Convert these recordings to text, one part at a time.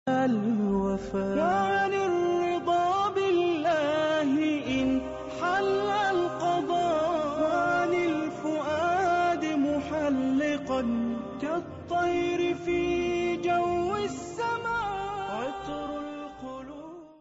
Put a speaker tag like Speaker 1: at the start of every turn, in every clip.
Speaker 1: الوفاء وعن الرضا بالله إن حل القضاء وعن الفؤاد محلقا كالطير في جو السماء عطر القلوب.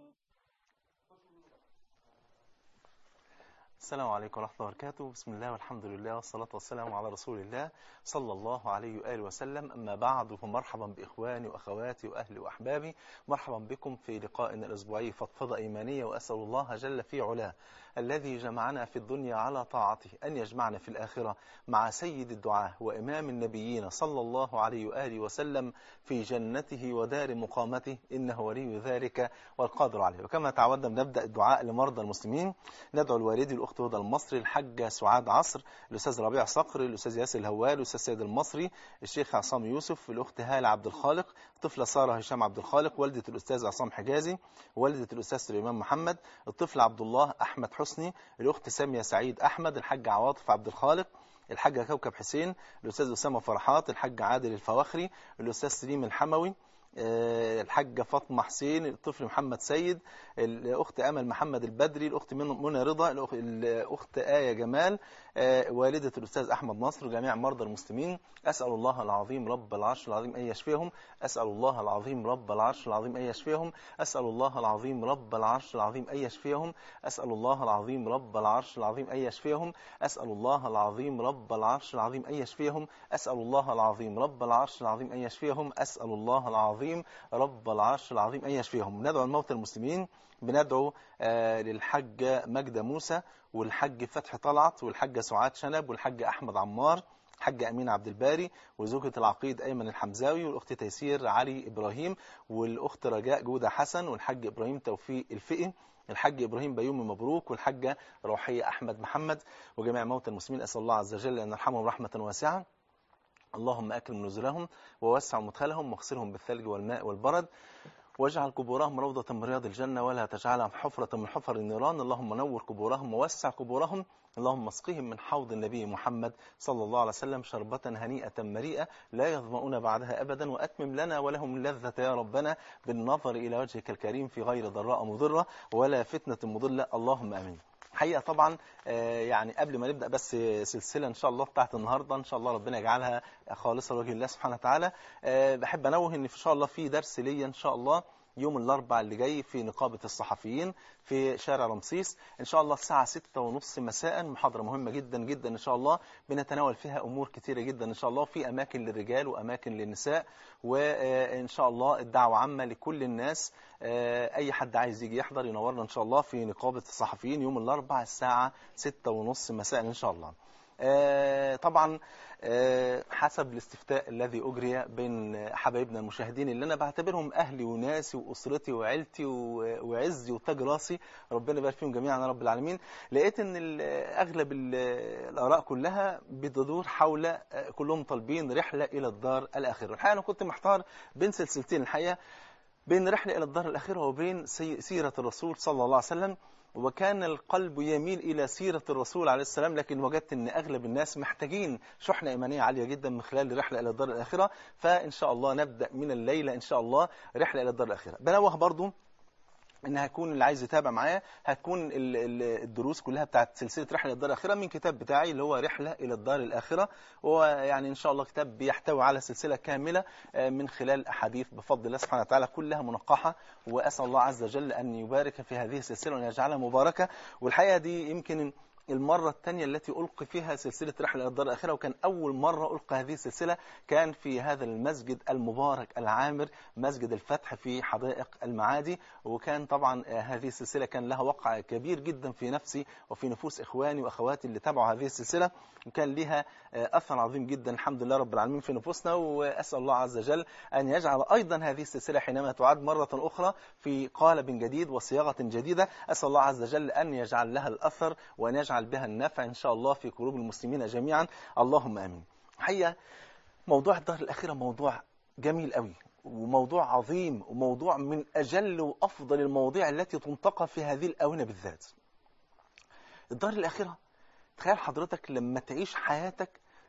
Speaker 2: السلام عليكم ورحمة الله وبركاته. بسم الله والحمد لله والصلاة والسلام على رسول الله صلى الله عليه وآله وسلم. أما بعد، فمرحبا بإخواني وأخواتي وأهلي وأحبابي، مرحبا بكم في لقائنا الأسبوعي فضفضة إيمانية، وأسأل الله جل في علاه الذي جمعنا في الدنيا على طاعته أن يجمعنا في الآخرة مع سيد الدعاة وإمام النبيين صلى الله عليه وآله وسلم في جنته ودار مقامته، إنه ولي ذلك والقادر عليه. وكما تعودنا بنبدأ الدعاء لمرضى المسلمين. ندعو الوالدي الأخت هدى المصري، الحاجة سعاد عصر، الأستاذ ربيع صقر، الأستاذ ياسر الهوال، الأستاذ سيد المصري، الشيخ عصام يوسف، الأخت هالة عبد الخالق، الطفلة سارة هشام عبد الخالق، والدة الأستاذ عصام حجازي، والدة الأستاذ سليمان محمد، الطفل عبد الله أحمد حسني، الأخت سامية سعيد أحمد، الحاج عواطف عبد الخالق، الحاجة كوكب حسين، الأستاذ أسامة فرحات، الحاج عادل الفواخري، الأستاذ سليم الحموي، الحاجة فاطمة حسين، الطفل محمد سيد، الأخت أمل محمد البدري، الأخت منى رضا، الأخت آية جمال، والدة الأستاذ أحمد نصر، جميع مرضى المسلمين. أسأل الله العظيم رب العرش العظيم أن يشفيهم. أسأل الله العظيم رب العرش العظيم أن يشفيهم. أسأل الله العظيم رب العرش العظيم أن يشفيهم. أسأل الله العظيم رب العرش العظيم أن يشفيهم. أسأل الله العظيم رب العرش العظيم أن يشفيهم. أسأل الله العظيم رب العرش العظيم أن يشفيهم. أسأل الله العظيم رب العرش العظيم أن يشفيهم. ندعو الموتى المسلمين، بندعو للحاج مجدة موسى، والحاج فتح طلعت، والحاج سعاد شنب، والحاج أحمد عمار، الحاج أمين عبد الباري، وزوجة العقيد أيمن الحمزاوي، والأخت تيسير علي إبراهيم، والأخت رجاء جودة حسن، والحاج إبراهيم توفيق الفقي، الحاج إبراهيم بيومي مبروك، والحاجة روحية أحمد محمد، وجميع موتى المسلمين. أسأل الله عز وجل أن يرحمهم رحمة واسعة. اللهم أكرم نزلهم ووسع مدخلهم واغسلهم بالثلج والماء والبرد، واجعل قبورهم روضة من رياض الجنة ولا تجعلها حفرة من حفر النيران. اللهم نور قبورهم ووسع قبورهم. اللهم اسقهم من حوض النبي محمد صلى الله عليه وسلم شربة هنيئة مريئة لا يظمؤون بعدها أبدا، وأتمم لنا ولهم اللذة يا ربنا بالنظر إلى وجهك الكريم في غير ضراء مضرة ولا فتنة مضلة، اللهم آمين. حقيقة طبعا يعني قبل ما نبدأ بس سلسلة إن شاء الله بتاعت النهاردة، إن شاء الله ربنا يجعلها خالصة لوجه الله سبحانه وتعالى. بحب أنوه إن شاء الله في درس ليا إن شاء الله يوم الأربعاء اللي جاي في نقابة الصحفيين في شارع رمسيس، إن شاء الله الساعة 6:30 مساء. محاضرة مهمة جدا جدا إن شاء الله، بنتناول فيها أمور كتيرة جدا إن شاء الله، في أماكن للرجال وأماكن للنساء، وإن شاء الله الدعوة عامة لكل الناس. أي حد عايز يجي يحضر ينورنا إن شاء الله في نقابة الصحفيين يوم الأربعاء الساعة 6:30 مساء إن شاء الله. طبعا حسب الاستفتاء الذي أجري بين حبايبنا المشاهدين اللي أنا بعتبرهم أهلي وناسي وأسرتي وعيلتي وعزي وتاج راسي، ربنا يبارك فيهم جميعا يا رب العالمين، لقيت أن أغلب الآراء كلها بتدور حول كلهم طالبين رحلة إلى الدار الآخرة. الحقيقة أنا كنت محتار بين سلسلتين الحقيقة، بين رحلة إلى الدار الآخرة وبين سيرة الرسول صلى الله عليه وسلم، وكان القلب يميل إلى سيرة الرسول عليه السلام، لكن وجدت أن أغلب الناس محتاجين شحنة إيمانية عالية جدا من خلال الرحلة إلى الدار الآخرة. فإن شاء الله نبدأ من الليلة إن شاء الله رحلة إلى الدار الآخرة. بنوه برضو ان هيكون اللي عايز يتابع معايا هتكون الدروس كلها بتاعت سلسله رحله الدار الاخره من كتاب بتاعي اللي هو رحله الى الدار الاخره، ويعني ان شاء الله كتاب بيحتوي على سلسله كامله من خلال احاديث بفضل الله سبحانه وتعالى كلها منقحه، واسال الله عز وجل ان يبارك في هذه السلسله وان يجعلها مباركه. والحقيقه دي يمكن المرة الثانية التي ألقي فيها سلسلة رحلة إلى الدار الآخرة، وكان أول مرة ألقي هذه السلسلة كان في هذا المسجد المبارك العامر، مسجد الفتح في حدائق المعادي. وكان طبعا هذه السلسلة كان لها وقع كبير جدا في نفسي وفي نفوس إخواني وأخواتي اللي تابعوا هذه السلسلة، وكان لها أثر عظيم جدا الحمد لله رب العالمين في نفوسنا. وأسأل الله عز وجل أن يجعل أيضا هذه السلسلة حينما تعاد مرة أخرى في قالب جديد وصياغة جديدة، أسأل الله عز وجل أن يجعل لها الأثر وأن يجعل بها النفع إن شاء الله في قلوب المسلمين جميعا، اللهم آمين. حقيقة موضوع الدار الآخرة موضوع جميل قوي، وموضوع عظيم، وموضوع من أجل وأفضل المواضيع التي تنتقى في هذه الآونة بالذات. الدار الآخرة، تخيل حضرتك لما تعيش حياتك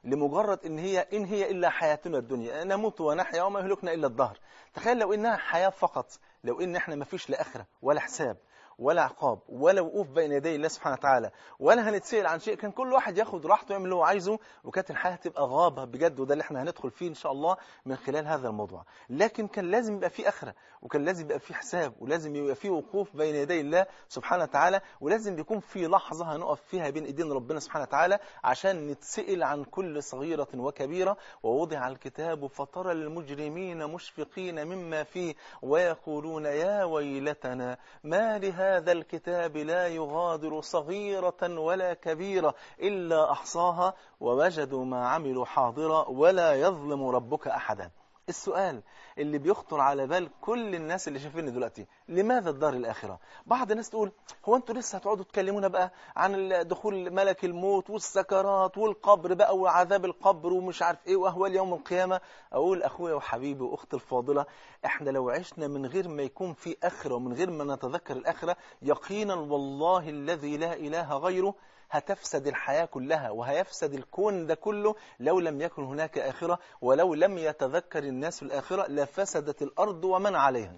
Speaker 2: لمجرد إن هي إلا حياتنا الدنيا، نموت ونحيا وما يهلكنا إلا الدهر. تخيل لو إنها حياة فقط، لو إن إحنا ما فيش لا آخرة ولا حساب ولا عقاب ولا وقوف بين يدي الله سبحانه وتعالى ولا هنتسأل عن شيء، كان كل واحد ياخد راحته ويعمل اللي هو عايزه، وكانت الحياة تبقى غابة بجد. وده اللي احنا هندخل فيه إن شاء الله من خلال هذا الموضوع. لكن كان لازم يبقى فيه آخرة، وكان لازم يبقى فيه حساب، ولازم يبقى فيه وقوف بين يدي الله سبحانه وتعالى، ولازم يكون في لحظة هنقف فيها بين ايدين ربنا سبحانه وتعالى عشان نتسأل عن كل صغيرة وكبيرة. ووضع الكتاب فترى المجرمين مشفقين مما فيه ويقولون يا ويلتنا ما لهذا الكتاب لا يغادر صغيرة ولا كبيرة إلا أحصاها ووجدوا ما عملوا حاضرا ولا يظلم ربك أحدا. السؤال اللي بيخطر على بال كل الناس اللي شايفيني دلوقتي، لماذا الدار الآخرة؟ بعض الناس تقول هو أنتوا لسه هتقعدوا تكلمونا بقى عن دخول ملك الموت والسكرات والقبر بقى وعذاب القبر ومش عارف إيه وأهوال يوم القيامة؟ أقول أخويا وحبيبي وأختي الفاضلة، إحنا لو عشنا من غير ما يكون في آخرة ومن غير ما نتذكر الآخرة، يقينا والله الذي لا إله غيره هتفسد الحياة كلها وهيفسد الكون ده كله لو لم يكن هناك آخرة. ولو لم يتذكر الناس الآخرة لفسدت الأرض ومن عليها.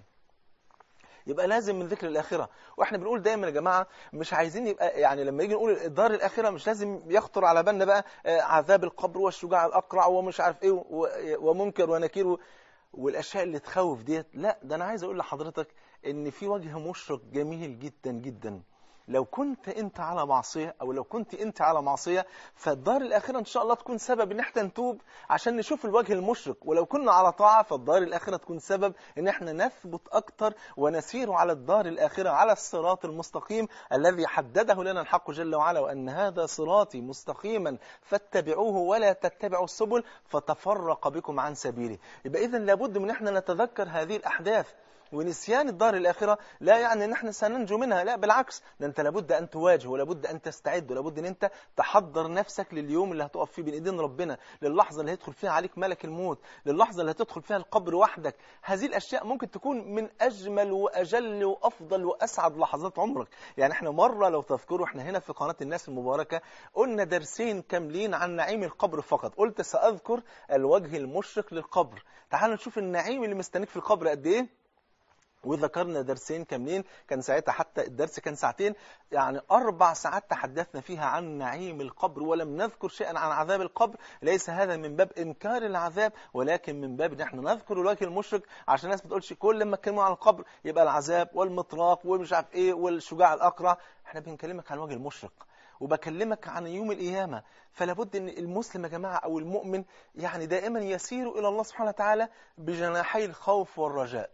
Speaker 2: يبقى لازم من ذكر الآخرة. وإحنا بنقول دايما يا جماعة مش عايزين يبقى يعني لما يجي نقول الدار الآخرة مش لازم يخطر على بالنا بقى عذاب القبر والشجاع الأقرع ومش عارف إيه ومنكر ونكير والأشياء اللي تخوف ديت. لا، ده أنا عايز أقول لحضرتك إن في وجه مشرق جميل جدا جدا. لو كنت انت على معصية او لو كنت انت على معصية، فالدار الآخرة ان شاء الله تكون سبب ان احنا نتوب عشان نشوف الوجه المشرق. ولو كنا على طاعة فالدار الآخرة تكون سبب ان احنا نثبت اكتر ونسير على الدار الآخرة على الصراط المستقيم الذي حدده لنا الحق جل وعلا، وان هذا صراطي مستقيما فاتبعوه ولا تتبعوا السبل فتفرق بكم عن سبيله. يبقى اذا لابد من احنا نتذكر هذه الأحداث. ونسيان الدار الآخرة لا يعني ان احنا سننجو منها، لا بالعكس، ده انت لابد ان تواجه ولابد ان تستعد ولابد ان انت تحضر نفسك لليوم اللي هتقف فيه بين ايدين ربنا، للحظة اللي هيدخل فيها عليك ملك الموت، للحظة اللي هتدخل فيها القبر وحدك. هذه الاشياء ممكن تكون من اجمل واجل وافضل واسعد لحظات عمرك. يعني احنا مرة لو تذكروا احنا هنا في قناة الناس المباركة قلنا درسين كاملين عن نعيم القبر فقط. قلت سأذكر الوجه المشرق للقبر، تعالوا نشوف النعيم اللي مستنيك في القبر قد ايه. وذكرنا درسين كاملين، كان ساعتها حتى الدرس كان ساعتين، يعني 4 ساعات تحدثنا فيها عن نعيم القبر ولم نذكر شيئا عن عذاب القبر. ليس هذا من باب إنكار العذاب، ولكن من باب ان احنا نذكر الوجه المشرق عشان الناس ما تقولش كل لما اتكلموا عن القبر يبقى العذاب والمطراق ومش عارف ايه والشجاع الأقرع. احنا بنكلمك عن الوجه المشرق وبكلمك عن يوم القيامة. فلابد ان المسلم يا جماعة او المؤمن يعني دائما يسير الى الله سبحانه وتعالى بجناحي الخوف والرجاء.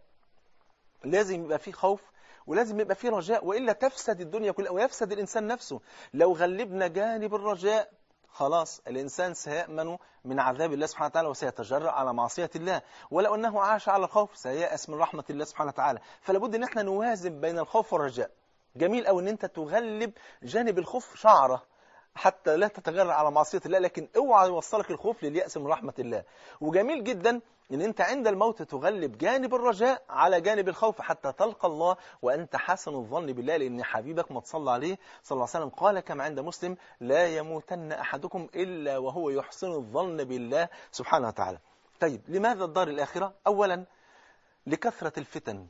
Speaker 2: لازم يبقى فيه خوف ولازم يبقى فيه رجاء، وإلا تفسد الدنيا كلها ويفسد الإنسان نفسه. لو غلبنا جانب الرجاء خلاص الإنسان سيأمن من عذاب الله سبحانه وتعالى وسيتجرأ على معصية الله. ولو أنه عاش على الخوف سييأس من رحمة الله سبحانه وتعالى. فلابد أن احنا نوازن بين الخوف والرجاء. جميل أو أن أنت تغلب جانب الخوف شعرة حتى لا تتجرأ على معصية الله، لكن اوعى يوصلك الخوف لليأس من رحمة الله. وجميل جدا ان انت عند الموت تغلب جانب الرجاء على جانب الخوف حتى تلقى الله وانت حسن الظن بالله، لان حبيبك ما تصلى عليه صلى الله عليه وسلم قال كما عند مسلم لا يموتن احدكم الا وهو يحسن الظن بالله سبحانه وتعالى. طيب لماذا الدار الآخرة؟ اولا لكثرة الفتن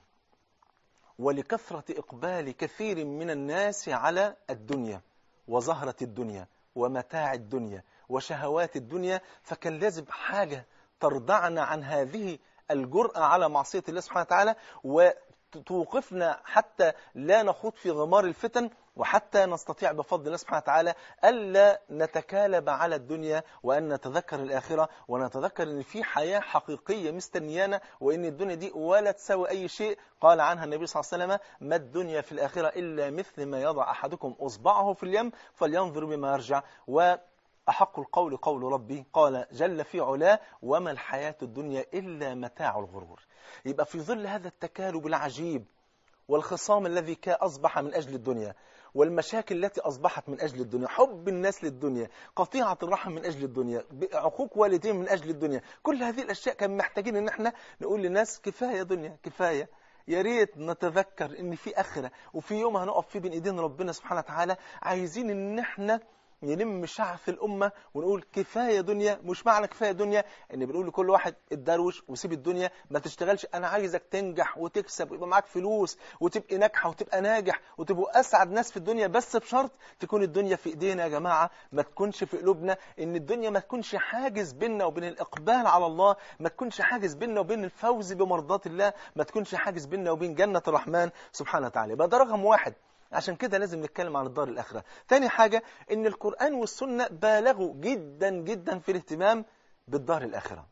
Speaker 2: ولكثرة اقبال كثير من الناس على الدنيا وزهرة الدنيا ومتاع الدنيا وشهوات الدنيا، فكان لازم حاجة ترضعنا عن هذه الجرأة على معصية الله سبحانه وتعالى وتوقفنا حتى لا نخوض في غمار الفتن، وحتى نستطيع بفضل الله سبحانه وتعالى ألا نتكالب على الدنيا وأن نتذكر الآخرة ونتذكر أن في حياة حقيقية مستنيانا وأن الدنيا دي ولا تساوي أي شيء. قال عنها النبي صلى الله عليه وسلم ما الدنيا في الآخرة إلا مثل ما يضع أحدكم أصبعه في اليم فلينظر بما يرجع. وأحق القول قول ربي قال جل في علاه وما الحياة الدنيا إلا متاع الغرور. يبقى في ظل هذا التكالب العجيب والخصام الذي أصبح من أجل الدنيا والمشاكل التي أصبحت من أجل الدنيا، حب الناس للدنيا، قطيعة الرحم من أجل الدنيا، عقوق والدين من أجل الدنيا، كل هذه الأشياء كان محتاجين أن احنا نقول للناس كفاية دنيا كفاية. يا ريت نتذكر ان في آخرة وفي يوم هنقف فيه بين ايدين ربنا سبحانه وتعالى. عايزين ان احنا نلم شعث الأمة ونقول كفاية دنيا. مش معنى كفاية دنيا إن بنقول لكل واحد اتدروش وسيب الدنيا ما تشتغلش، أنا عايزك تنجح وتكسب ويبقى معاك فلوس وتبقى ناجحة وتبقى ناجح وتبقوا أسعد ناس في الدنيا، بس بشرط تكون الدنيا في إيدينا يا جماعة، ما تكونش في قلوبنا. إن الدنيا ما تكونش حاجز بيننا وبين الإقبال على الله، ما تكونش حاجز بيننا وبين الفوز بمرضات الله، ما تكونش حاجز بيننا وبين جنة الرحمن سبحانه وتعالى. يبقى ده رقم واحد. عشان كده لازم نتكلم عن الدار الآخرة. تاني حاجة إن القرآن والسنة بالغوا جدا جدا في الاهتمام بالدار الآخرة،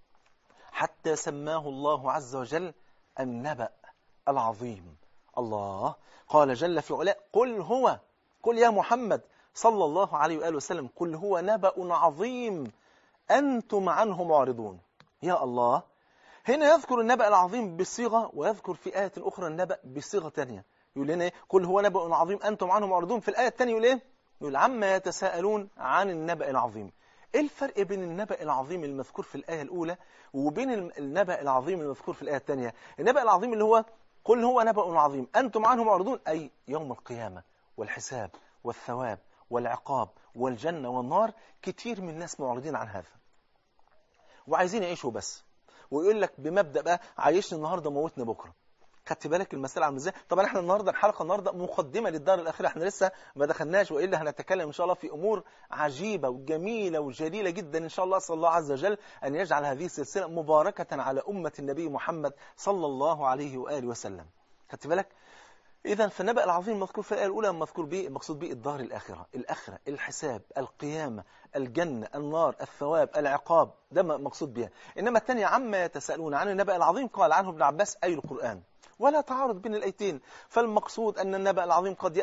Speaker 2: حتى سماه الله عز وجل النبأ العظيم. الله قال جل في علاه قل يا محمد صلى الله عليه وآله وسلم قل هو نبأ عظيم أنتم عنه معرضون. يا الله، هنا يذكر النبأ العظيم بصيغة، ويذكر في آية أخرى النبأ بصيغة تانية. يقول لنا إيه؟ قل هو نبأ عظيم أنتم عنه معرضون. في الآية الثانية يقول إيه؟ يقول عما يتساءلون عن النبأ العظيم. إيه الفرق بين النبأ العظيم المذكور في الآية الأولى وبين النبأ العظيم المذكور في الآية الثانية؟ النبأ العظيم اللي هو قل هو نبأ عظيم أنتم عنه معرضون، أي يوم القيامة والحساب والثواب والعقاب والجنة والنار. كتير من الناس معرضين عن هذا وعايزين يعيشوا بس، ويقول لك بمبدأ بقى عايشني النهاردة موتني بكرة. خدت بالك المسألة عامله ازاي؟ طبعا احنا النهارده الحلقة النهارده مقدمة للدار الآخرة، احنا لسه ما دخلناش، والا هنتكلم ان شاء الله في امور عجيبة وجميلة وجليلة جدا ان شاء الله. اسال الله عز وجل ان يجعل هذه السلسلة مباركة على أمة النبي محمد صلى الله عليه وآله وسلم. خدت بالك؟ إذا فالنبأ العظيم مذكور في الآية الأولى، مذكور به المقصود به الدار الآخرة، الآخرة، الحساب، القيامة، الجنة، النار، الثواب، العقاب، ده مقصود بها. إنما الثانية عما يتساءلون عن النبأ العظيم قال عنه ابن عباس أي القرآن، ولا تعارض بين الآيتين. فالمقصود أن النبأ العظيم قد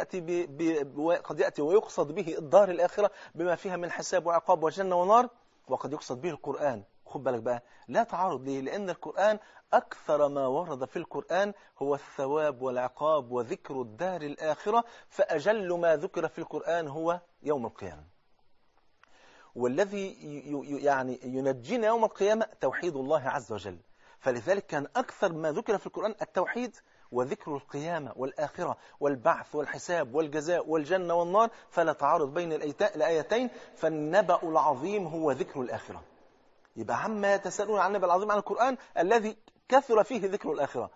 Speaker 2: يأتي ويقصد به الدار الآخرة بما فيها من حساب وعقاب وجنة ونار، وقد يقصد به القرآن. خد بالك بقى، لا تعارض. ليه؟ لأن القرآن أكثر ما ورد في القرآن هو الثواب والعقاب وذكر الدار الآخرة، فأجل ما ذكر في القرآن هو يوم القيامة. والذي يعني ينجينا يوم القيامة توحيد الله عز وجل. فلذلك كان أكثر ما ذكر في القرآن التوحيد وذكر القيامة والآخرة والبعث والحساب والجزاء والجنة والنار، فلا تعارض بين الآيتين. فالنبأ العظيم هو ذكر الآخرة. يبقى عما يتساءلون عن النبأ العظيم عن القرآن الذي كثر فيه ذكر الآخرة.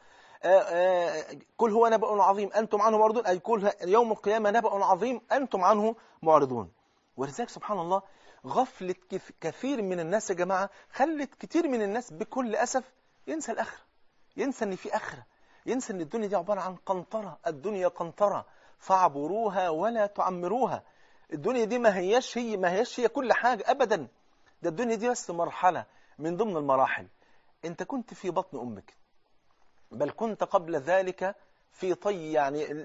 Speaker 2: قل هو نبأ عظيم أنتم عنه معرضون، أي قل يوم القيامة نبأ عظيم أنتم عنه معرضون. ولذلك سبحان الله غفلة كثير من الناس يا جماعة خلت كثير من الناس بكل أسف ينسى الآخرة، ينسى أن في آخرة، ينسى أن الدنيا دي عبارة عن قنطرة. الدنيا قنطرة فاعبروها ولا تعمروها. الدنيا دي ما هيش هي كل حاجة أبدا. ده الدنيا دي بس مرحلة من ضمن المراحل. انت كنت في بطن أمك، بل كنت قبل ذلك في طي، يعني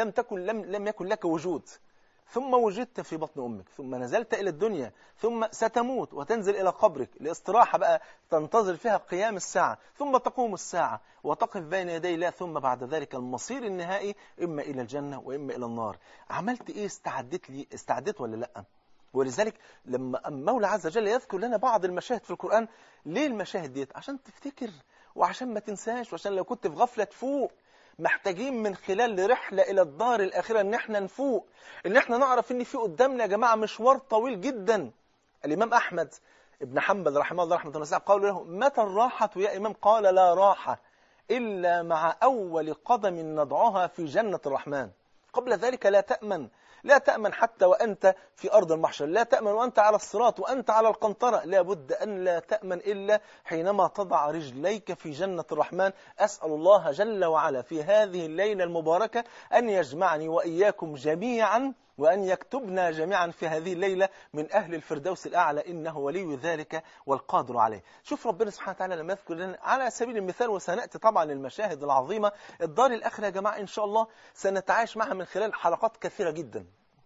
Speaker 2: لم يكن لك وجود، ثم وجدت في بطن أمك، ثم نزلت إلى الدنيا، ثم ستموت وتنزل إلى قبرك لاستراحة بقى تنتظر فيها قيام الساعة، ثم تقوم الساعة وتقف بين يدي الله، ثم بعد ذلك المصير النهائي إما إلى الجنة وإما إلى النار. عملت إيه؟ استعدت ولا لأ؟ ولذلك لما المولى عز وجل يذكر لنا بعض المشاهد في القرآن، ليه المشاهد ديت؟ عشان تفتكر وعشان ما تنساش، وعشان لو كنت في غفلة تفوق. محتاجين من خلال رحلة إلى الدار الآخرة إن احنا نفوق، إن احنا نعرف إن في قدامنا يا جماعة مشوار طويل جدا. الإمام أحمد ابن حنبل رحمه الله رحمة الله واسعة قالوا له متى الراحة يا إمام؟ قال لا راحة إلا مع أول قدم نضعها في جنة الرحمن. قبل ذلك لا تأمن حتى وأنت في أرض المحشر، لا تأمن وأنت على الصراط وأنت على القنطرة، لا بد أن لا تأمن إلا حينما تضع رجليك في جنة الرحمن. أسأل الله جل وعلا في هذه الليلة المباركة أن يجمعني وإياكم جميعا، وأن يكتبنا جميعا في هذه الليلة من أهل الفردوس الأعلى، إنه ولي ذلك والقادر عليه. شوف ربنا سبحانه وتعالى لما يذكر لنا على سبيل المثال، وسنأتي طبعا للمشاهد العظيمة الدار الآخرة يا جماعة إن شاء الله سنتعايش معها من خلال حلقات كثيرة جدا،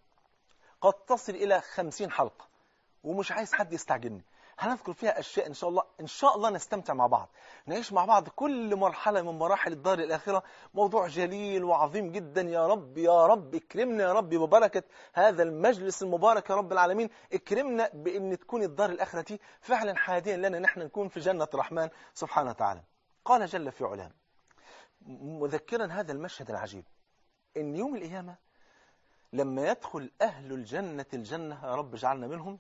Speaker 2: قد تصل إلى 50 حلقة، ومش عايز حد يستعجلني. هنذكر فيها أشياء إن شاء الله نستمتع مع بعض، نعيش مع بعض كل مرحلة من مراحل الدار الآخرة. موضوع جليل وعظيم جدا. يا رب يا رب اكرمنا يا رب ببركة هذا المجلس المبارك يا رب العالمين. اكرمنا بأن تكون الدار الآخرة دي فعلا حاديا لنا نحن نكون في جنة الرحمن سبحانه وتعالى. قال جل في علام مذكرا هذا المشهد العجيب، إن يوم القيامة لما يدخل أهل الجنة الجنة، يا رب اجعلنا منهم،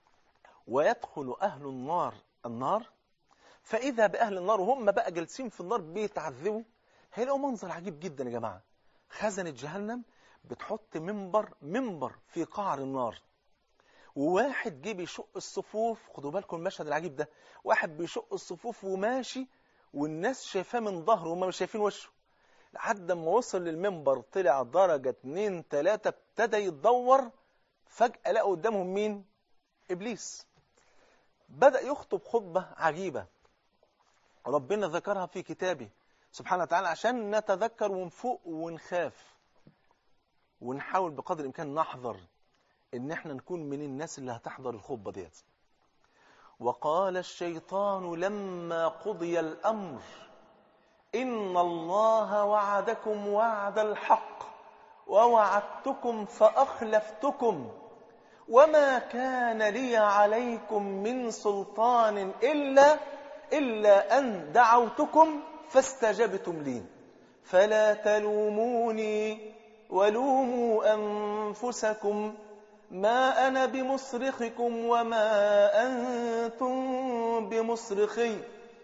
Speaker 2: ويدخل أهل النار النار، فإذا بأهل النار وهم بقى جالسين في النار بيتعذبوا، هيلاقوا منظر عجيب جدا يا جماعة. خزنة جهنم بتحط منبر في قعر النار، وواحد جه بيشق الصفوف. خدوا بالكم المشهد العجيب ده، واحد بيشق الصفوف وماشي والناس شايفاه من ظهره وهم مش شايفين وشه، لحد ما وصل للمنبر طلع درجة 2 3 ابتدى يتدور، فجأة لقوا قدامهم مين؟ إبليس. بدأ يخطب خطبة عجيبة ربنا ذكرها في كتابه سبحانه وتعالى عشان نتذكر ونفوق ونخاف ونحاول بقدر الإمكان نحذر إن احنا نكون من الناس اللي هتحضر الخطبة ديت. وقال الشيطان لما قضي الأمر إن الله وعدكم وعد الحق ووعدتكم فأخلفتكم وما كان لي عليكم من سلطان إلا أن دعوتكم فاستجبتم لي فلا تلوموني ولوموا أنفسكم ما أنا بمصرخكم وما أنتم بمصرخي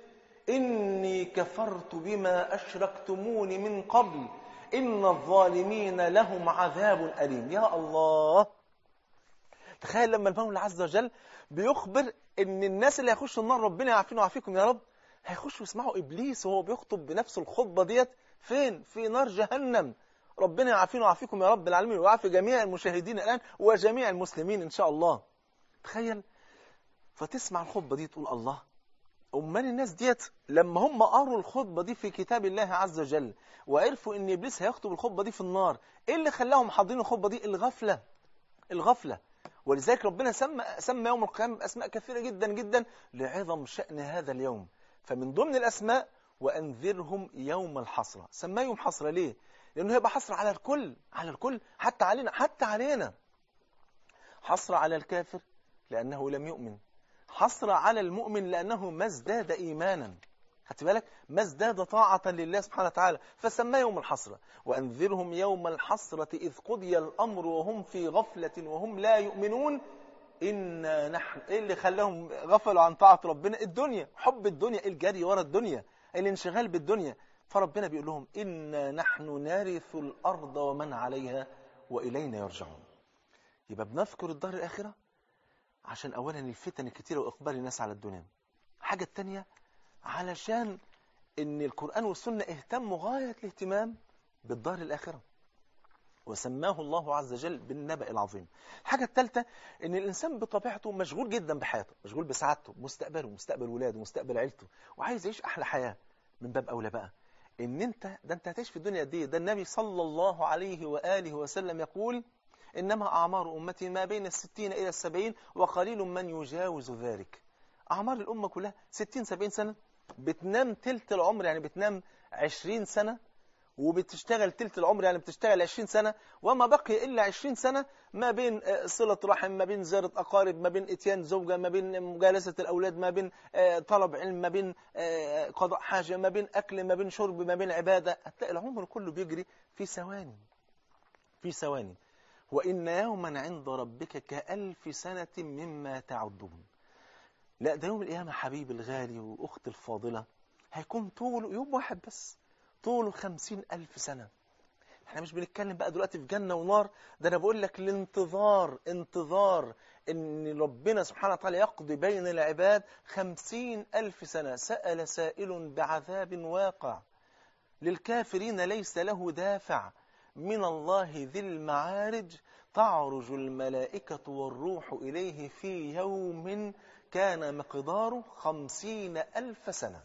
Speaker 2: إني كفرت بما أشركتمون من قبل إن الظالمين لهم عذاب أليم. يا الله، تخيل لما المولى عز وجل بيخبر إن الناس اللي هيخشوا النار، ربنا يعافينا ويعافيكم يا رب، هيخشوا يسمعوا إبليس وهو بيخطب بنفس الخطبة ديت فين؟ في نار جهنم. ربنا يعافينا ويعافيكم يا رب العالمين، ويعافي جميع المشاهدين الآن وجميع المسلمين إن شاء الله. تخيل فتسمع الخطبة دي تقول الله، أمال الناس ديت لما هم قروا الخطبة دي في كتاب الله عز وجل وعرفوا إن إبليس هيخطب الخطبة دي في النار، إيه اللي خلاهم حاضرين الخطبة دي؟ الغفلة. ولذلك ربنا سمى يوم القيامة بأسماء كثيرة جدا جدا لعظم شأن هذا اليوم. فمن ضمن الأسماء وأنذرهم يوم الحسرة. سماه يوم حسرة ليه؟ لأنه هيبقى حسرة على الكل، حتى علينا. حسرة على الكافر لأنه لم يؤمن، حسرة على المؤمن لأنه ما ازداد إيمانا، خدت بالك، ما ازداد طاعة لله سبحانه وتعالى، فسماه يوم الحسرة. وأنذرهم يوم الحسرة إذ قضي الأمر وهم في غفلة وهم لا يؤمنون إنا نحن. إيه اللي خلاهم غفلوا عن طاعة ربنا؟ الدنيا، حب الدنيا، الجري ورا الدنيا، الانشغال بالدنيا. فربنا بيقول لهم إنا نحن نرث الأرض ومن عليها وإلينا يرجعون. يبقى بنذكر الدار الآخرة عشان أولا الفتن الكتيرة وإقبال الناس على الدنيا. حاجة التانية علشان إن القرآن والسنة اهتموا غاية الاهتمام بالدار الآخرة وسماه الله عز وجل بالنبأ العظيم. الحاجة الثالثة إن الإنسان بطبيعته مشغول جدا بحياته، مشغول بسعادته، مستقبله، مستقبل ولاده، مستقبل عيلته، وعايز يعيش أحلى حياة. من باب أولى بقى إن أنت هتعيش في الدنيا دي. ده النبي صلى الله عليه وآله وسلم يقول إنما أعمار أمتي ما بين 60 إلى 70 وقليل من يجاوز ذلك. أعمار الأمة كلها 60-70 سنة، بتنام تلت العمر يعني بتنام 20 سنة، وبتشتغل تلت العمر يعني بتشتغل 20 سنة، وما بقي إلا 20 سنة ما بين صلة رحم، ما بين زيارة أقارب، ما بين إتيان زوجة، ما بين مجالسة الأولاد، ما بين طلب علم، ما بين قضاء حاجة، ما بين أكل، ما بين شرب، ما بين عبادة. هتلاقي العمر كله بيجري في ثواني. وإن يوما عند ربك كألف سنة مما تعدون. لا، ده يوم القيامة حبيبي الغالي وأختي الفاضلة هيكون طوله يوم واحد بس، طوله 50,000 سنة. احنا مش بنتكلم بقى دلوقتي في جنة ونار، ده أنا بقول لك انتظار إن ربنا سبحانه وتعالى يقضي بين العباد 50,000 سنة. سأل سائل بعذاب واقع للكافرين ليس له دافع من الله ذي المعارج تعرج الملائكة والروح إليه في يوم كان مقداره 50,000 سنة.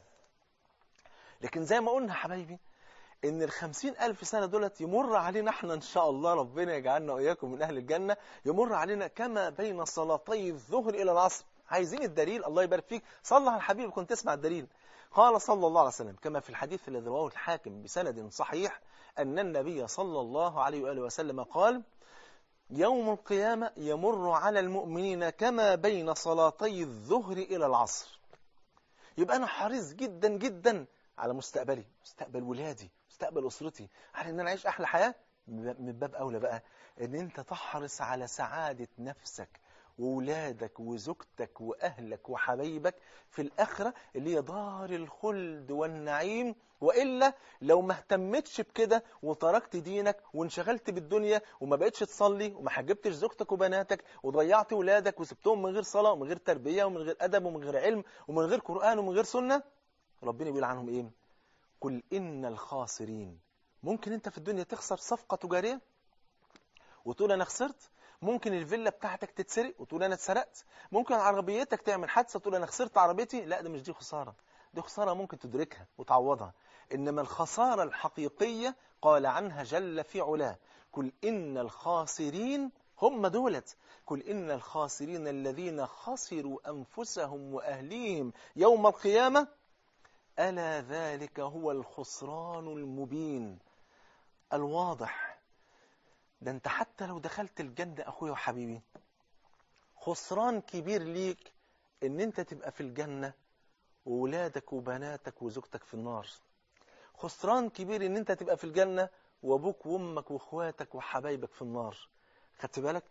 Speaker 2: لكن زي ما قلنا حبايبي إن 50,000 سنة دولت يمر علينا احنا إن شاء الله، ربنا يجعلنا وإياكم من أهل الجنة، يمر علينا كما بين صلاتي الظهر إلى العصر. عايزين الدليل؟ الله يبارك فيك، صلى على الحبيب كنت تسمع الدليل. قال صلى الله عليه وسلم كما في الحديث الذي رواه الحاكم بسند صحيح أن النبي صلى الله عليه وآله وسلم قال يوم القيامة يمر على المؤمنين كما بين صلاتي الظهر إلى العصر. يبقى أنا حريص جدا جدا على مستقبلي، مستقبل ولادي، مستقبل أسرتي، على أن أنا أعيش أحلى حياة. من باب أولى بقى إن أنت تحرص على سعادة نفسك وولادك وزوجتك وأهلك وحبايبك في الآخرة اللي هي دار الخلد والنعيم. وإلا لو ما اهتمتش بكده وتركت دينك وانشغلت بالدنيا وما بقتش تصلي وما حجبتش زوجتك وبناتك وضيعت ولادك وسبتهم من غير صلاة ومن غير تربية ومن غير أدب ومن غير علم ومن غير قرآن ومن غير سنة، ربنا بيقول عنهم إيه؟ قل إن الخاسرين. ممكن أنت في الدنيا تخسر صفقة تجارية وتقول أنا خسرت، ممكن الفيلا بتاعتك تتسرق وتقول أنا اتسرقت، ممكن عربيتك تعمل حادثة تقول أنا خسرت عربيتي. لا، ده مش دي خسارة، دي خسارة ممكن تدركها وتعوضها. إنما الخسارة الحقيقية قال عنها جل في علاه قل إن الخاسرين هم دولت، قل إن الخاسرين الذين خسروا أنفسهم وأهليهم يوم القيامة ألا ذلك هو الخسران المبين الواضح. ده أنت حتى لو دخلت الجنة أخويا وحبيبي خسران كبير ليك إن أنت تبقى في الجنة وولادك وبناتك وزوجتك في النار. خسران كبير إن أنت تبقى في الجنة وأبوك وأمك وأخواتك وحبايبك في النار. خدت بالك؟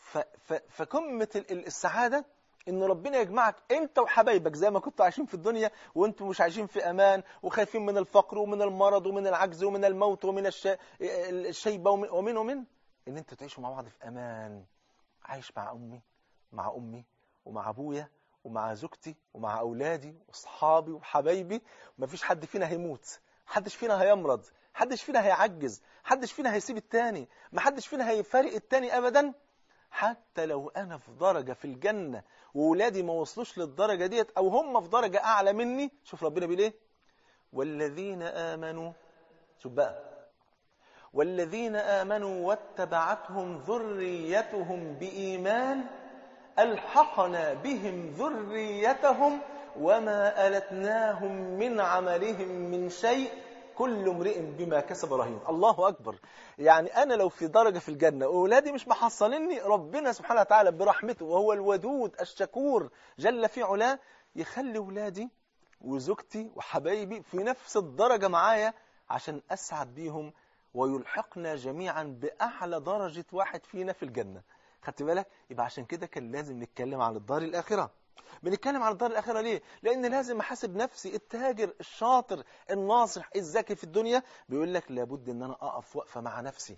Speaker 2: فقمة السعادة إن ربنا يجمعك أنت وحبايبك زي ما كنتوا عايشين في الدنيا وأنتم مش عايشين في أمان وخايفين من الفقر ومن المرض ومن العجز ومن الموت ومن الشيبة ومن إن أنتوا تعيشوا مع بعض في أمان. عايش مع أمي ومع أبويا ومع زوجتي ومع أولادي وأصحابي وحبايبي. مفيش حد فينا هيموت، محدش فينا هيمرض، محدش فينا هيعجز، محدش فينا هيسيب التاني، محدش فينا هيفارق التاني أبدا. حتى لو أنا في درجة في الجنة وولادي ما وصلوش للدرجة ديت أو هم في درجة أعلى مني، شوف ربنا بيقول إيه؟ والذين آمنوا، شوف بقى، والذين آمنوا واتبعتهم ذريتهم بإيمان ألحقنا بهم ذريتهم وما ألتناهم من عملهم من شيء كل امرئ بما كسب رهين. الله أكبر. يعني أنا لو في درجة في الجنة وأولادي مش محصليني، ربنا سبحانه وتعالى برحمته وهو الودود الشكور جل في علاه يخلي أولادي وزوجتي وحبايبي في نفس الدرجة معايا عشان أسعد بيهم ويلحقنا جميعا بأعلى درجة واحد فينا في الجنة. خدت بالك؟ يبقى عشان كده كان لازم نتكلم عن الدار الآخرة. بنتكلم عن الدار الآخرة ليه؟ لأن لازم أحاسب نفسي. التاجر الشاطر الناصح الذكي في الدنيا بيقول لك لابد أن أنا أقف وقفة مع نفسي،